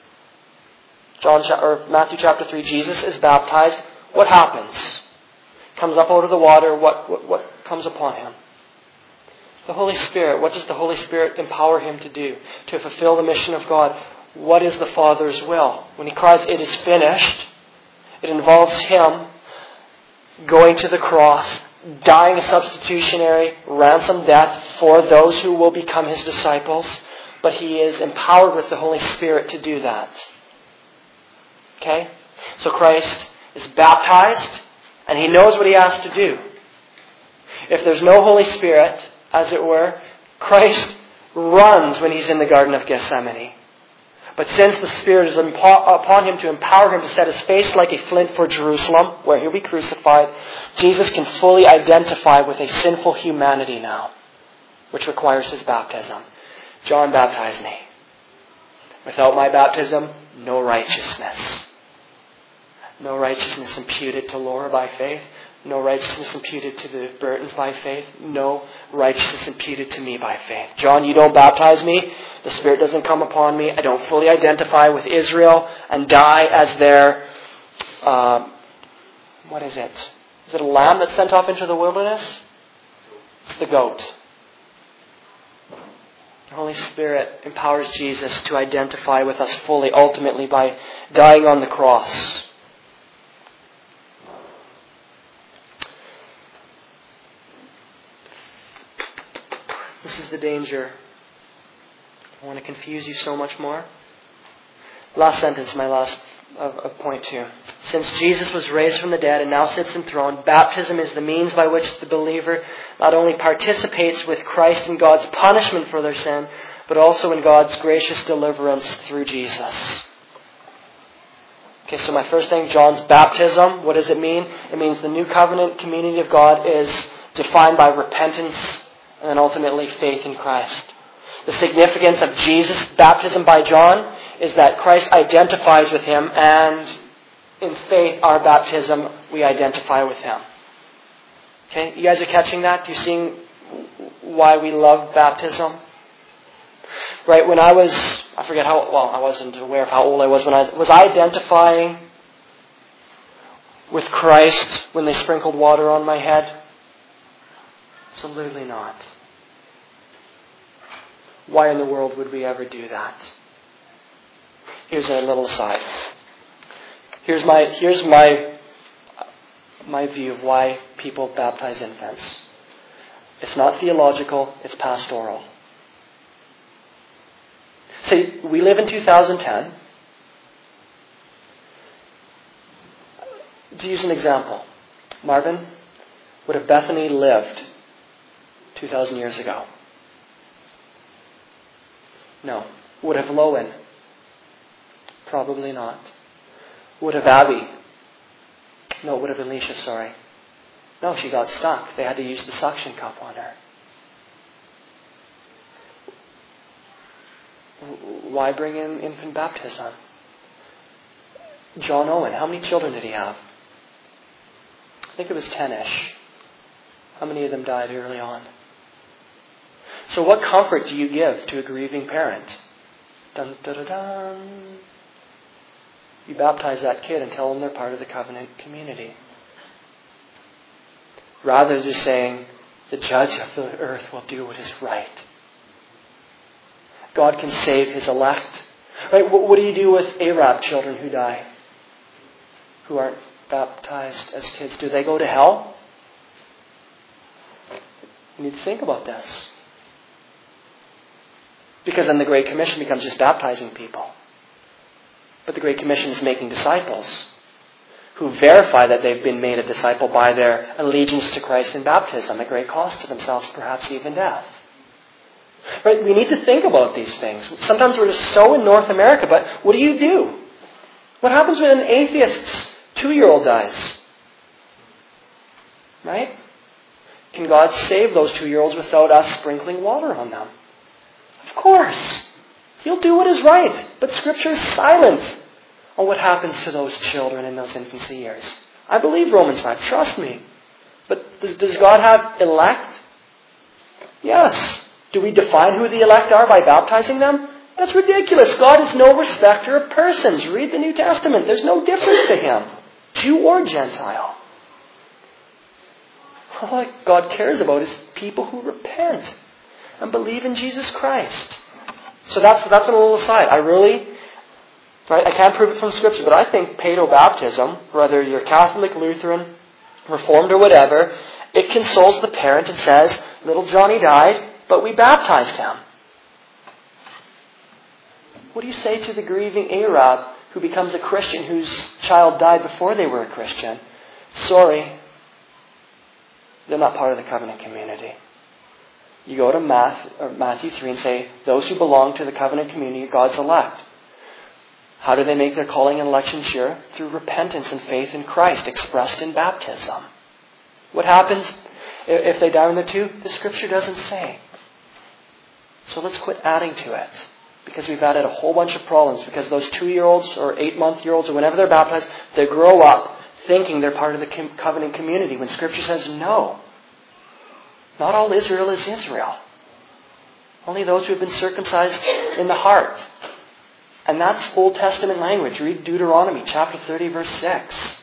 to. Matthew chapter 3, Jesus is baptized. What happens? Comes up out of the water. What comes upon Him? The Holy Spirit, what does the Holy Spirit empower him to do? To fulfill the mission of God. What is the Father's will? When he cries, "It is finished," it involves him going to the cross, dying a substitutionary ransom death for those who will become his disciples. But he is empowered with the Holy Spirit to do that. Okay? So Christ is baptized, and he knows what he has to do. If there's no Holy Spirit, as it were, Christ runs when he's in the Garden of Gethsemane. But since the Spirit is upon him to empower him to set his face like a flint for Jerusalem, where he'll be crucified, Jesus can fully identify with a sinful humanity now, which requires his baptism. John baptized me. Without my baptism, no righteousness. No righteousness imputed to Laura by faith. No righteousness imputed to the Burtons by faith. No righteousness imputed to me by faith. John, you don't baptize me. The Spirit doesn't come upon me. I don't fully identify with Israel and die as their, what is it? Is it a lamb that's sent off into the wilderness? It's the goat. The Holy Spirit empowers Jesus to identify with us fully, ultimately by dying on the cross. This is the danger. I want to confuse you so much more. Last sentence, my last of point 2. Since Jesus was raised from the dead and now sits enthroned, baptism is the means by which the believer not only participates with Christ in God's punishment for their sin, but also in God's gracious deliverance through Jesus. Okay, so my first thing, John's baptism. What does it mean? It means the new covenant community of God is defined by repentance and then ultimately faith in Christ. The significance of Jesus' baptism by John is that Christ identifies with him, and in faith, our baptism, we identify with him. Okay, you guys are catching that? You seeing why we love baptism? Right, when I wasn't aware of how old I was was I identifying with Christ when they sprinkled water on my head? Absolutely not. Why in the world would we ever do that? Here's a little aside. Here's my view of why people baptize infants. It's not theological, it's pastoral. See, we live in 2010. To use an example, Marvin, would have Bethany lived 2,000 years ago? No. Would have Lowen? Probably not. Would have Abby? No, would have Alicia, sorry. No, she got stuck. They had to use the suction cup on her. Why bring in infant baptism? John Owen, how many children did he have? I think it was 10-ish. How many of them died early on? So what comfort do you give to a grieving parent? Dun, dun, dun, dun. You baptize that kid and tell them they're part of the covenant community. Rather than just saying, the judge of the earth will do what is right. God can save his elect. Right? What do you do with Arab children who die? Who aren't baptized as kids? Do they go to hell? You need to think about this. Because then the Great Commission becomes just baptizing people. But the Great Commission is making disciples who verify that they've been made a disciple by their allegiance to Christ in baptism, at great cost to themselves, perhaps even death. Right? We need to think about these things. Sometimes we're just so in North America, but what do you do? What happens when an atheist's 2-year-old dies? Right? Can God save those 2-year-olds without us sprinkling water on them? Of course. He'll do what is right. But Scripture is silent on what happens to those children in those infancy years. I believe Romans 5. Trust me. But does God have elect? Yes. Do we define who the elect are by baptizing them? That's ridiculous. God is no respecter of persons. Read the New Testament. There's no difference to him, Jew or Gentile. All God cares about is people who repent. and believe in Jesus Christ. So that's a little aside. I can't prove it from Scripture, but I think paedobaptism, whether you're Catholic, Lutheran, Reformed, or whatever, it consoles the parent and says, little Johnny died, but we baptized him. What do you say to the grieving Arab who becomes a Christian whose child died before they were a Christian? Sorry, they're not part of the covenant community. You go to Matthew 3 and say, those who belong to the covenant community are God's elect. How do they make their calling and election sure? Through repentance and faith in Christ expressed in baptism. What happens if they die in the two? The Scripture doesn't say. So let's quit adding to it. Because we've added a whole bunch of problems. Because those 2-year-olds or 8-month-year-olds or whenever they're baptized, they grow up thinking they're part of the covenant community. When Scripture says no. Not all Israel is Israel. Only those who have been circumcised in the heart. And that's Old Testament language. Read Deuteronomy chapter 30 verse 6.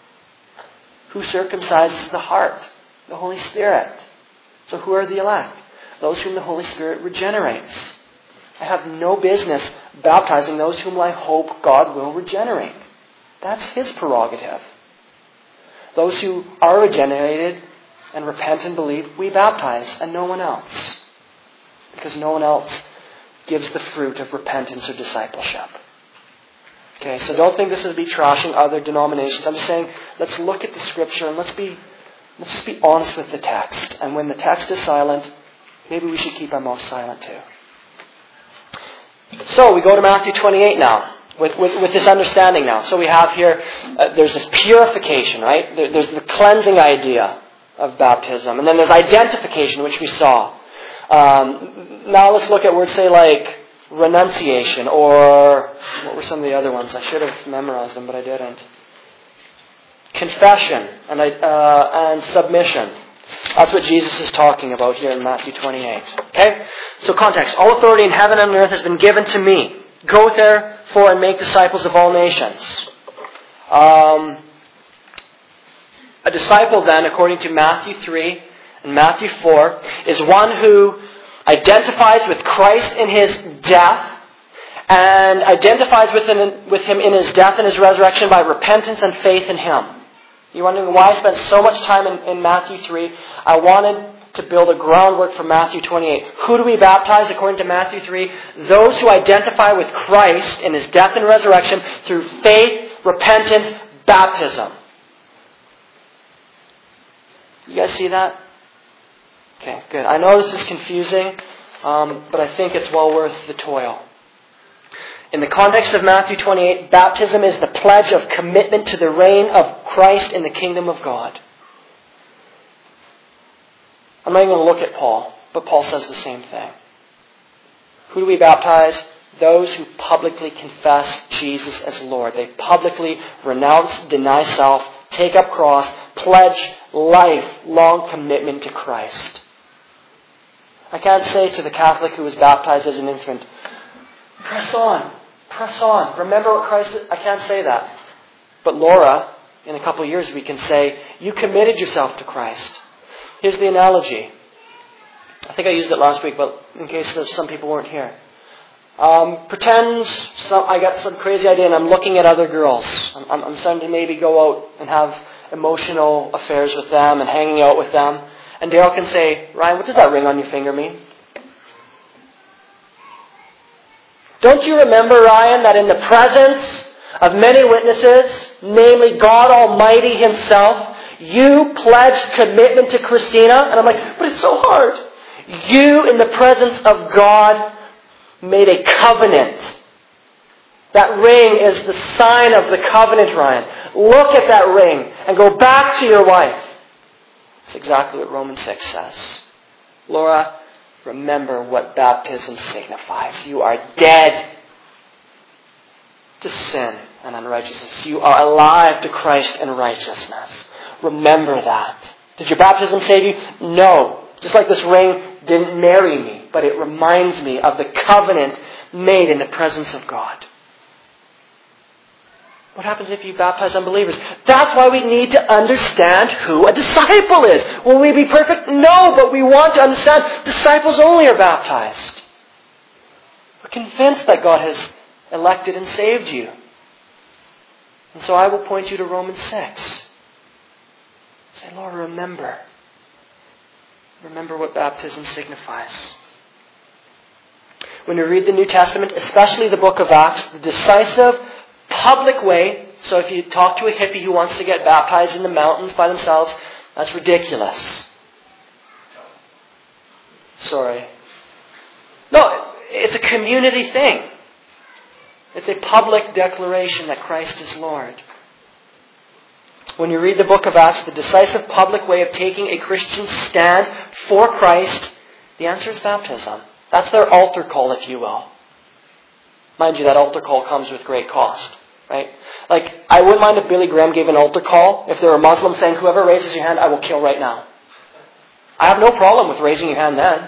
Who circumcises the heart? The Holy Spirit. So who are the elect? Those whom the Holy Spirit regenerates. I have no business baptizing those whom I hope God will regenerate. That's His prerogative. Those who are regenerated and repent and believe, we baptize, and no one else. Because no one else gives the fruit of repentance or discipleship. Okay, so don't think this is me trashing other denominations. I'm just saying, let's look at the Scripture and let's just be honest with the text. And when the text is silent, maybe we should keep our mouth silent too. So we go to Matthew 28 now, with this understanding now. So we have here, there's this purification, right? There's the cleansing idea of baptism. And then there's identification, which we saw. Now let's look at words, say, like renunciation, or what were some of the other ones? I should have memorized them, but I didn't. Confession and submission. That's what Jesus is talking about here in Matthew 28. Okay? So context. All authority in heaven and on earth has been given to me. Go therefore and make disciples of all nations. A disciple then, according to Matthew 3 and Matthew 4, is one who identifies with Christ in His death and identifies with Him in His death and His resurrection by repentance and faith in Him. You're wondering why I spent so much time in Matthew 3. I wanted to build a groundwork for Matthew 28. Who do we baptize according to Matthew 3? Those who identify with Christ in His death and resurrection through faith, repentance, baptism. You guys see that? Okay, good. I know this is confusing, but I think it's well worth the toil. In the context of Matthew 28, baptism is the pledge of commitment to the reign of Christ in the kingdom of God. I'm not even going to look at Paul, but Paul says the same thing. Who do we baptize? Those who publicly confess Jesus as Lord. They publicly renounce, deny self, take up cross, pledge lifelong commitment to Christ. I can't say to the Catholic who was baptized as an infant, press on. Remember what Christ did. I can't say that. But Laura, in a couple of years, we can say, you committed yourself to Christ. Here's the analogy. I think I used it last week, but in case some people weren't here. Pretend I got some crazy idea and I'm looking at other girls. I'm starting to maybe go out and have emotional affairs with them and hanging out with them. And Dale can say, Ryan, what does that ring on your finger mean? Don't you remember, Ryan, that in the presence of many witnesses, namely God Almighty Himself, you pledged commitment to Christina? And I'm like, but it's so hard. You, in the presence of God, made a covenant. That ring is the sign of the covenant, Ryan. Look at that ring and go back to your wife. That's exactly what Romans 6 says. Laura, remember what baptism signifies. You are dead to sin and unrighteousness. You are alive to Christ and righteousness. Remember that. Did your baptism save you? No. Just like this ring didn't marry me, but it reminds me of the covenant made in the presence of God. What happens if you baptize unbelievers? That's why we need to understand who a disciple is. Will we be perfect? No, but we want to understand disciples only are baptized. We're convinced that God has elected and saved you. And so I will point you to Romans 6. Say, Lord, remember. Remember what baptism signifies. When you read the New Testament, especially the book of Acts, the decisive, public way. So if you talk to a hippie who wants to get baptized in the mountains by themselves, that's ridiculous. Sorry. No, it's a community thing. It's a public declaration that Christ is Lord. When you read the book of Acts, the decisive public way of taking a Christian stand for Christ, the answer is baptism. That's their altar call, if you will. Mind you, that altar call comes with great cost. Right? Like, I wouldn't mind if Billy Graham gave an altar call if there were Muslims saying, whoever raises your hand, I will kill right now. I have no problem with raising your hand then.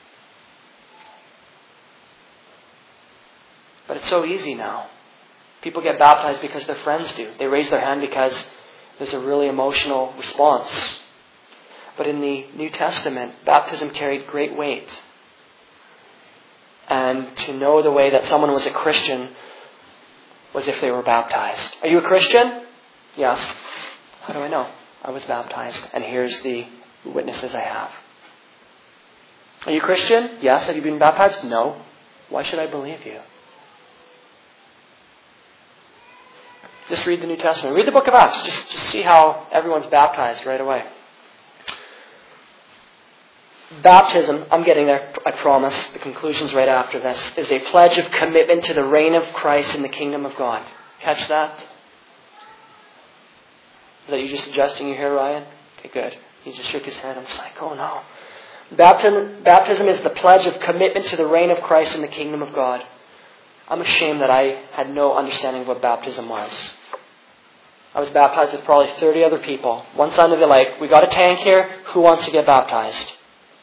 But it's so easy now. People get baptized because their friends do. They raise their hand because there's a really emotional response. But in the New Testament, baptism carried great weight. And to know the way that someone was a Christian was if they were baptized. Are you a Christian? Yes. How do I know? I was baptized. And here's the witnesses I have. Are you a Christian? Yes. Have you been baptized? No. Why should I believe you? Just read the New Testament. Read the book of Acts. Just see how everyone's baptized right away. Baptism, I'm getting there, I promise. The conclusion's right after this. Is a pledge of commitment to the reign of Christ in the kingdom of God. Catch that? Is that you just adjusting your hair, Ryan? Okay, good. He just shook his head. I'm just like, oh no. Baptism is the pledge of commitment to the reign of Christ in the kingdom of God. I'm ashamed that I had no understanding of what baptism was. I was baptized with probably 30 other people. One Sunday they're like, we got a tank here. Who wants to get baptized?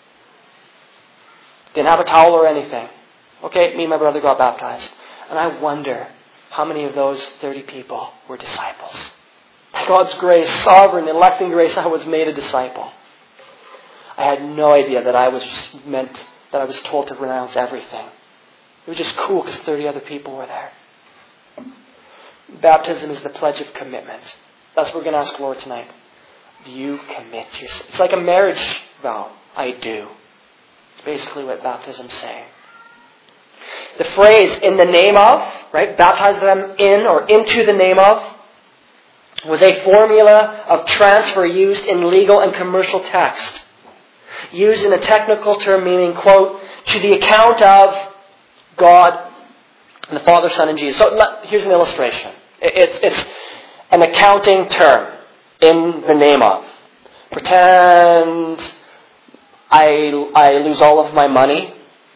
Didn't have a towel or anything. Okay, me and my brother got baptized. And I wonder how many of those 30 people were disciples. By God's grace, sovereign, electing grace, I was made a disciple. I had no idea that I was told to renounce everything. It was just cool because 30 other people were there. Baptism is the pledge of commitment. That's what we're going to ask Lord tonight. Do you commit yourself? It's like a marriage vow. I do. It's basically what baptism's saying. The phrase, in the name of, right? Baptize them in or into the name of, was a formula of transfer used in legal and commercial text. Used in a technical term meaning, quote, to the account of God and the Father, Son, and Jesus. So here's an illustration. It's an accounting term, in the name of. Pretend I lose all of my money,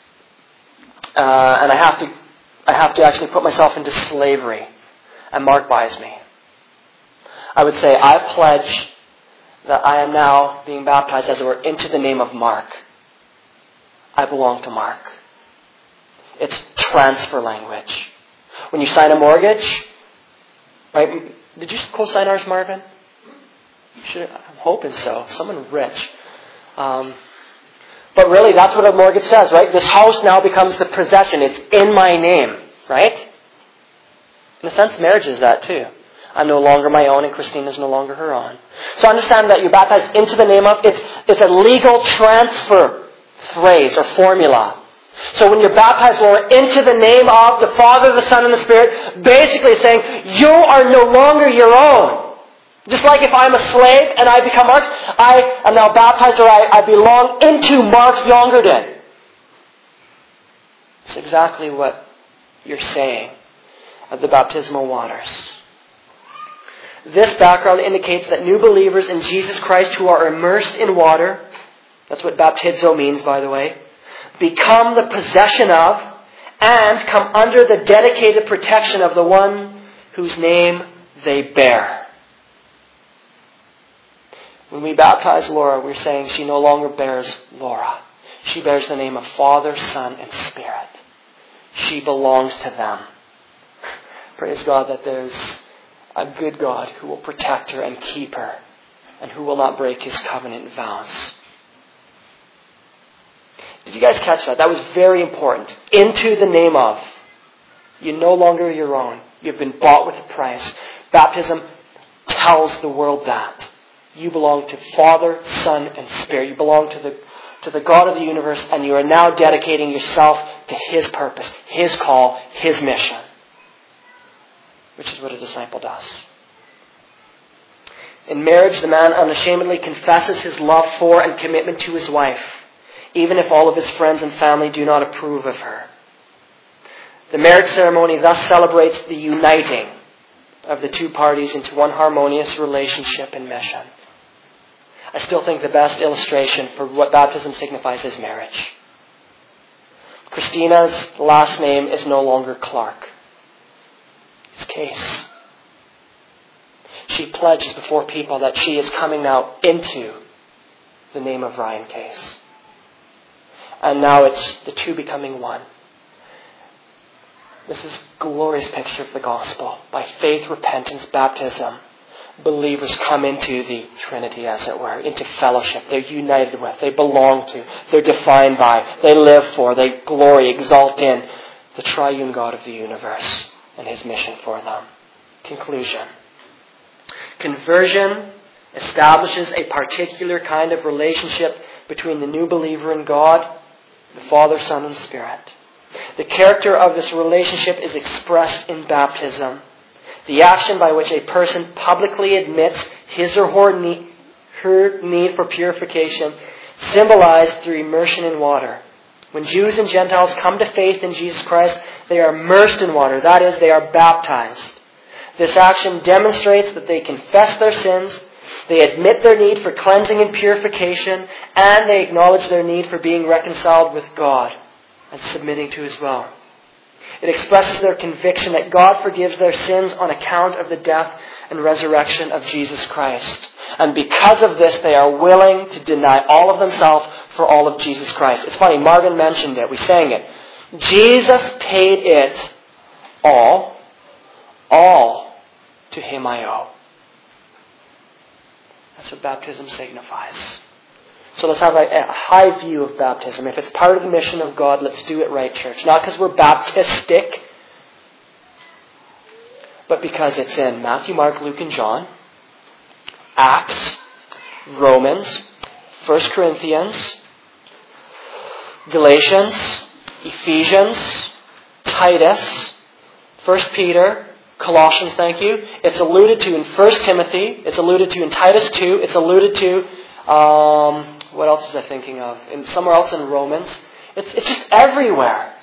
and I have to actually put myself into slavery, and Mark buys me. I would say, I pledge that I am now being baptized, as it were, into the name of Mark. I belong to Mark. It's transfer language. When you sign a mortgage, right? Did you co-sign ours, Marvin? I'm hoping so. Someone rich. But really, that's what a mortgage says, right? This house now becomes the possession. It's in my name, right? In a sense, marriage is that too. I'm no longer my own, and Christine is no longer her own. So understand that you're baptized into the name of. It's a legal transfer phrase or formula. So when you're baptized, Lord, into the name of the Father, the Son, and the Spirit, basically saying, you are no longer your own. Just like if I'm a slave and I become Mark's, I am now baptized, or I belong into Mark's Youngerdon. It's exactly what you're saying of the baptismal waters. This background indicates that new believers in Jesus Christ who are immersed in water, that's what baptizo means, by the way, become the possession of and come under the dedicated protection of the one whose name they bear. When we baptize Laura, we're saying she no longer bears Laura. She bears the name of Father, Son, and Spirit. She belongs to them. Praise God that there's a good God who will protect her and keep her, and who will not break his covenant vows. Did you guys catch that? That was very important. Into the name of. You're no longer your own. You've been bought with a price. Baptism tells the world that. You belong to Father, Son, and Spirit. You belong to the God of the universe, and you are now dedicating yourself to his purpose, his call, his mission. Which is what a disciple does. In marriage, the man unashamedly confesses his love for and commitment to his wife, even if all of his friends and family do not approve of her. The marriage ceremony thus celebrates the uniting of the two parties into one harmonious relationship and mission. I still think the best illustration for what baptism signifies is marriage. Christina's last name is no longer Clark. It's Case. She pledges before people that she is coming now into the name of Ryan Case. And now it's the two becoming one. This is a glorious picture of the gospel. By faith, repentance, baptism, believers come into the Trinity, as it were, into fellowship. They're united with, they belong to, they're defined by, they live for, they glory, exalt in the triune God of the universe and his mission for them. Conclusion. Conversion establishes a particular kind of relationship between the new believer and God, the Father, Son, and Spirit. The character of this relationship is expressed in baptism, the action by which a person publicly admits his or her need for purification, symbolized through immersion in water. When Jews and Gentiles come to faith in Jesus Christ, they are immersed in water. That is, they are baptized. This action demonstrates that they confess their sins, they admit their need for cleansing and purification, and they acknowledge their need for being reconciled with God and submitting to his will. It expresses their conviction that God forgives their sins on account of the death and resurrection of Jesus Christ. And because of this, they are willing to deny all of themselves for all of Jesus Christ. It's funny, Marvin mentioned it. We sang it. Jesus paid it all to him I owe. That's what baptism signifies. So let's have a high view of baptism. If it's part of the mission of God, let's do it right, church. Not because we're Baptistic, but because it's in Matthew, Mark, Luke, and John, Acts, Romans, 1 Corinthians, Galatians, Ephesians, Titus, 1 Peter, Colossians, thank you. It's alluded to in 1 Timothy. It's alluded to in Titus 2. It's alluded to, what else was I thinking of? Somewhere else in Romans. It's just everywhere.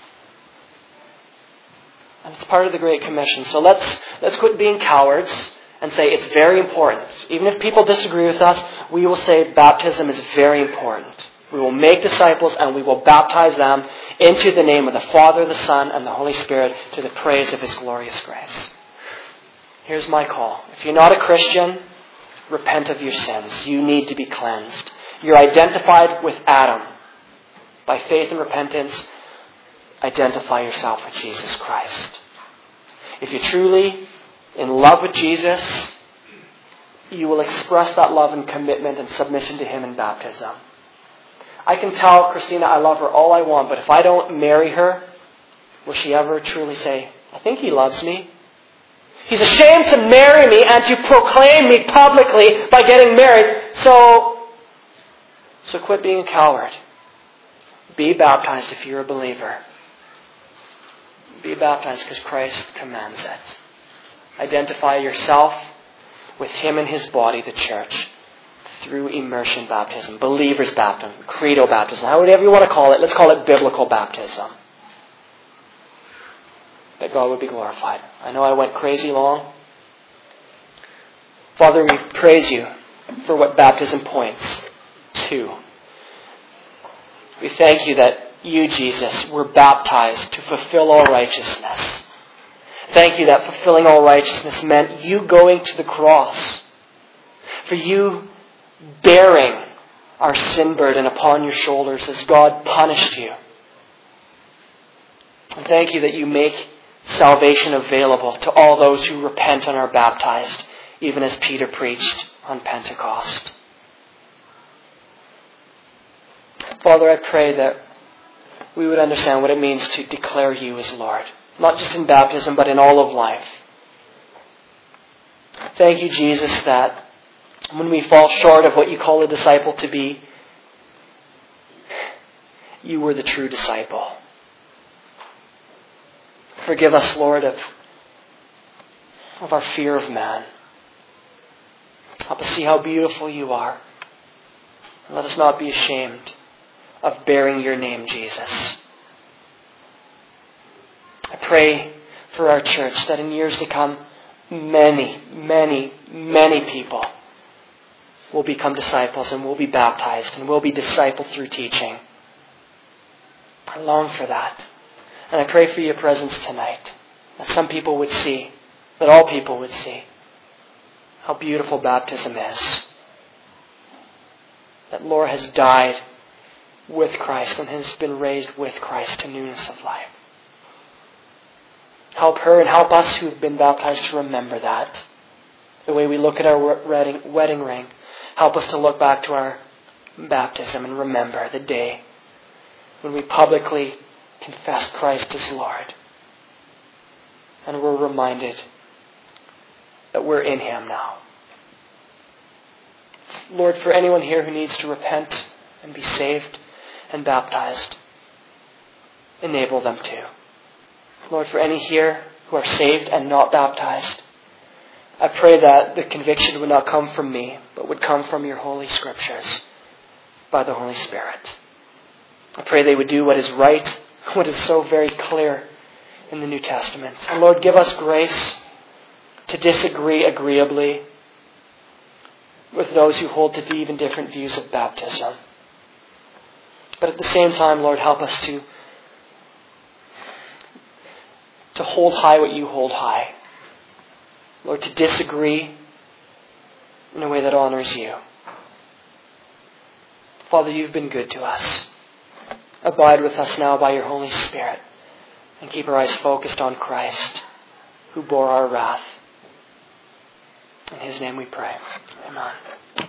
And it's part of the Great Commission. So let's quit being cowards and say it's very important. Even if people disagree with us, we will say baptism is very important. We will make disciples and we will baptize them into the name of the Father, the Son, and the Holy Spirit to the praise of his glorious grace. Here's my call. If you're not a Christian, repent of your sins. You need to be cleansed. You're identified with Adam. By faith and repentance, identify yourself with Jesus Christ. If you're truly in love with Jesus, you will express that love and commitment and submission to him in baptism. I can tell Christina I love her all I want, but if I don't marry her, will she ever truly say, I think he loves me? He's ashamed to marry me and to proclaim me publicly by getting married. So quit being a coward. Be baptized if you're a believer. Be baptized because Christ commands it. Identify yourself with him and his body, the church, through immersion baptism, believer's baptism, credo baptism, however you want to call it. Let's call it biblical baptism. That God would be glorified. I know I went crazy long. Father, we praise you for what baptism points to. We thank you that you, Jesus, were baptized to fulfill all righteousness. Thank you that fulfilling all righteousness meant you going to the cross. For you bearing our sin burden upon your shoulders as God punished you. And thank you that you make salvation available to all those who repent and are baptized, even as Peter preached on Pentecost. Father, I pray that we would understand what it means to declare you as Lord, not just in baptism, but in all of life. Thank you, Jesus, that when we fall short of what you call a disciple to be, you were the true disciple. Forgive us, Lord, of our fear of man. Help us see how beautiful you are. And let us not be ashamed of bearing your name, Jesus. I pray for our church that in years to come, many, many, many people will become disciples and will be baptized and will be discipled through teaching. I long for that. And I pray for your presence tonight, that some people would see, that all people would see, how beautiful baptism is. That Laura has died with Christ and has been raised with Christ to newness of life. Help her and help us who have been baptized to remember that. The way we look at our wedding ring, help us to look back to our baptism and remember the day when we publicly confessed Christ as Lord. And we're reminded that we're in Him now. Lord, for anyone here who needs to repent and be saved and baptized, enable them to. Lord, for any here who are saved and not baptized, I pray that the conviction would not come from me, but would come from your Holy Scriptures by the Holy Spirit. I pray they would do what is right, what is so very clear in the New Testament. And Lord, give us grace to disagree agreeably with those who hold to even different views of baptism. But at the same time, Lord, help us to hold high what you hold high. Lord, to disagree in a way that honors you. Father, you've been good to us. Abide with us now by your Holy Spirit and keep our eyes focused on Christ, who bore our wrath. In His name we pray. Amen.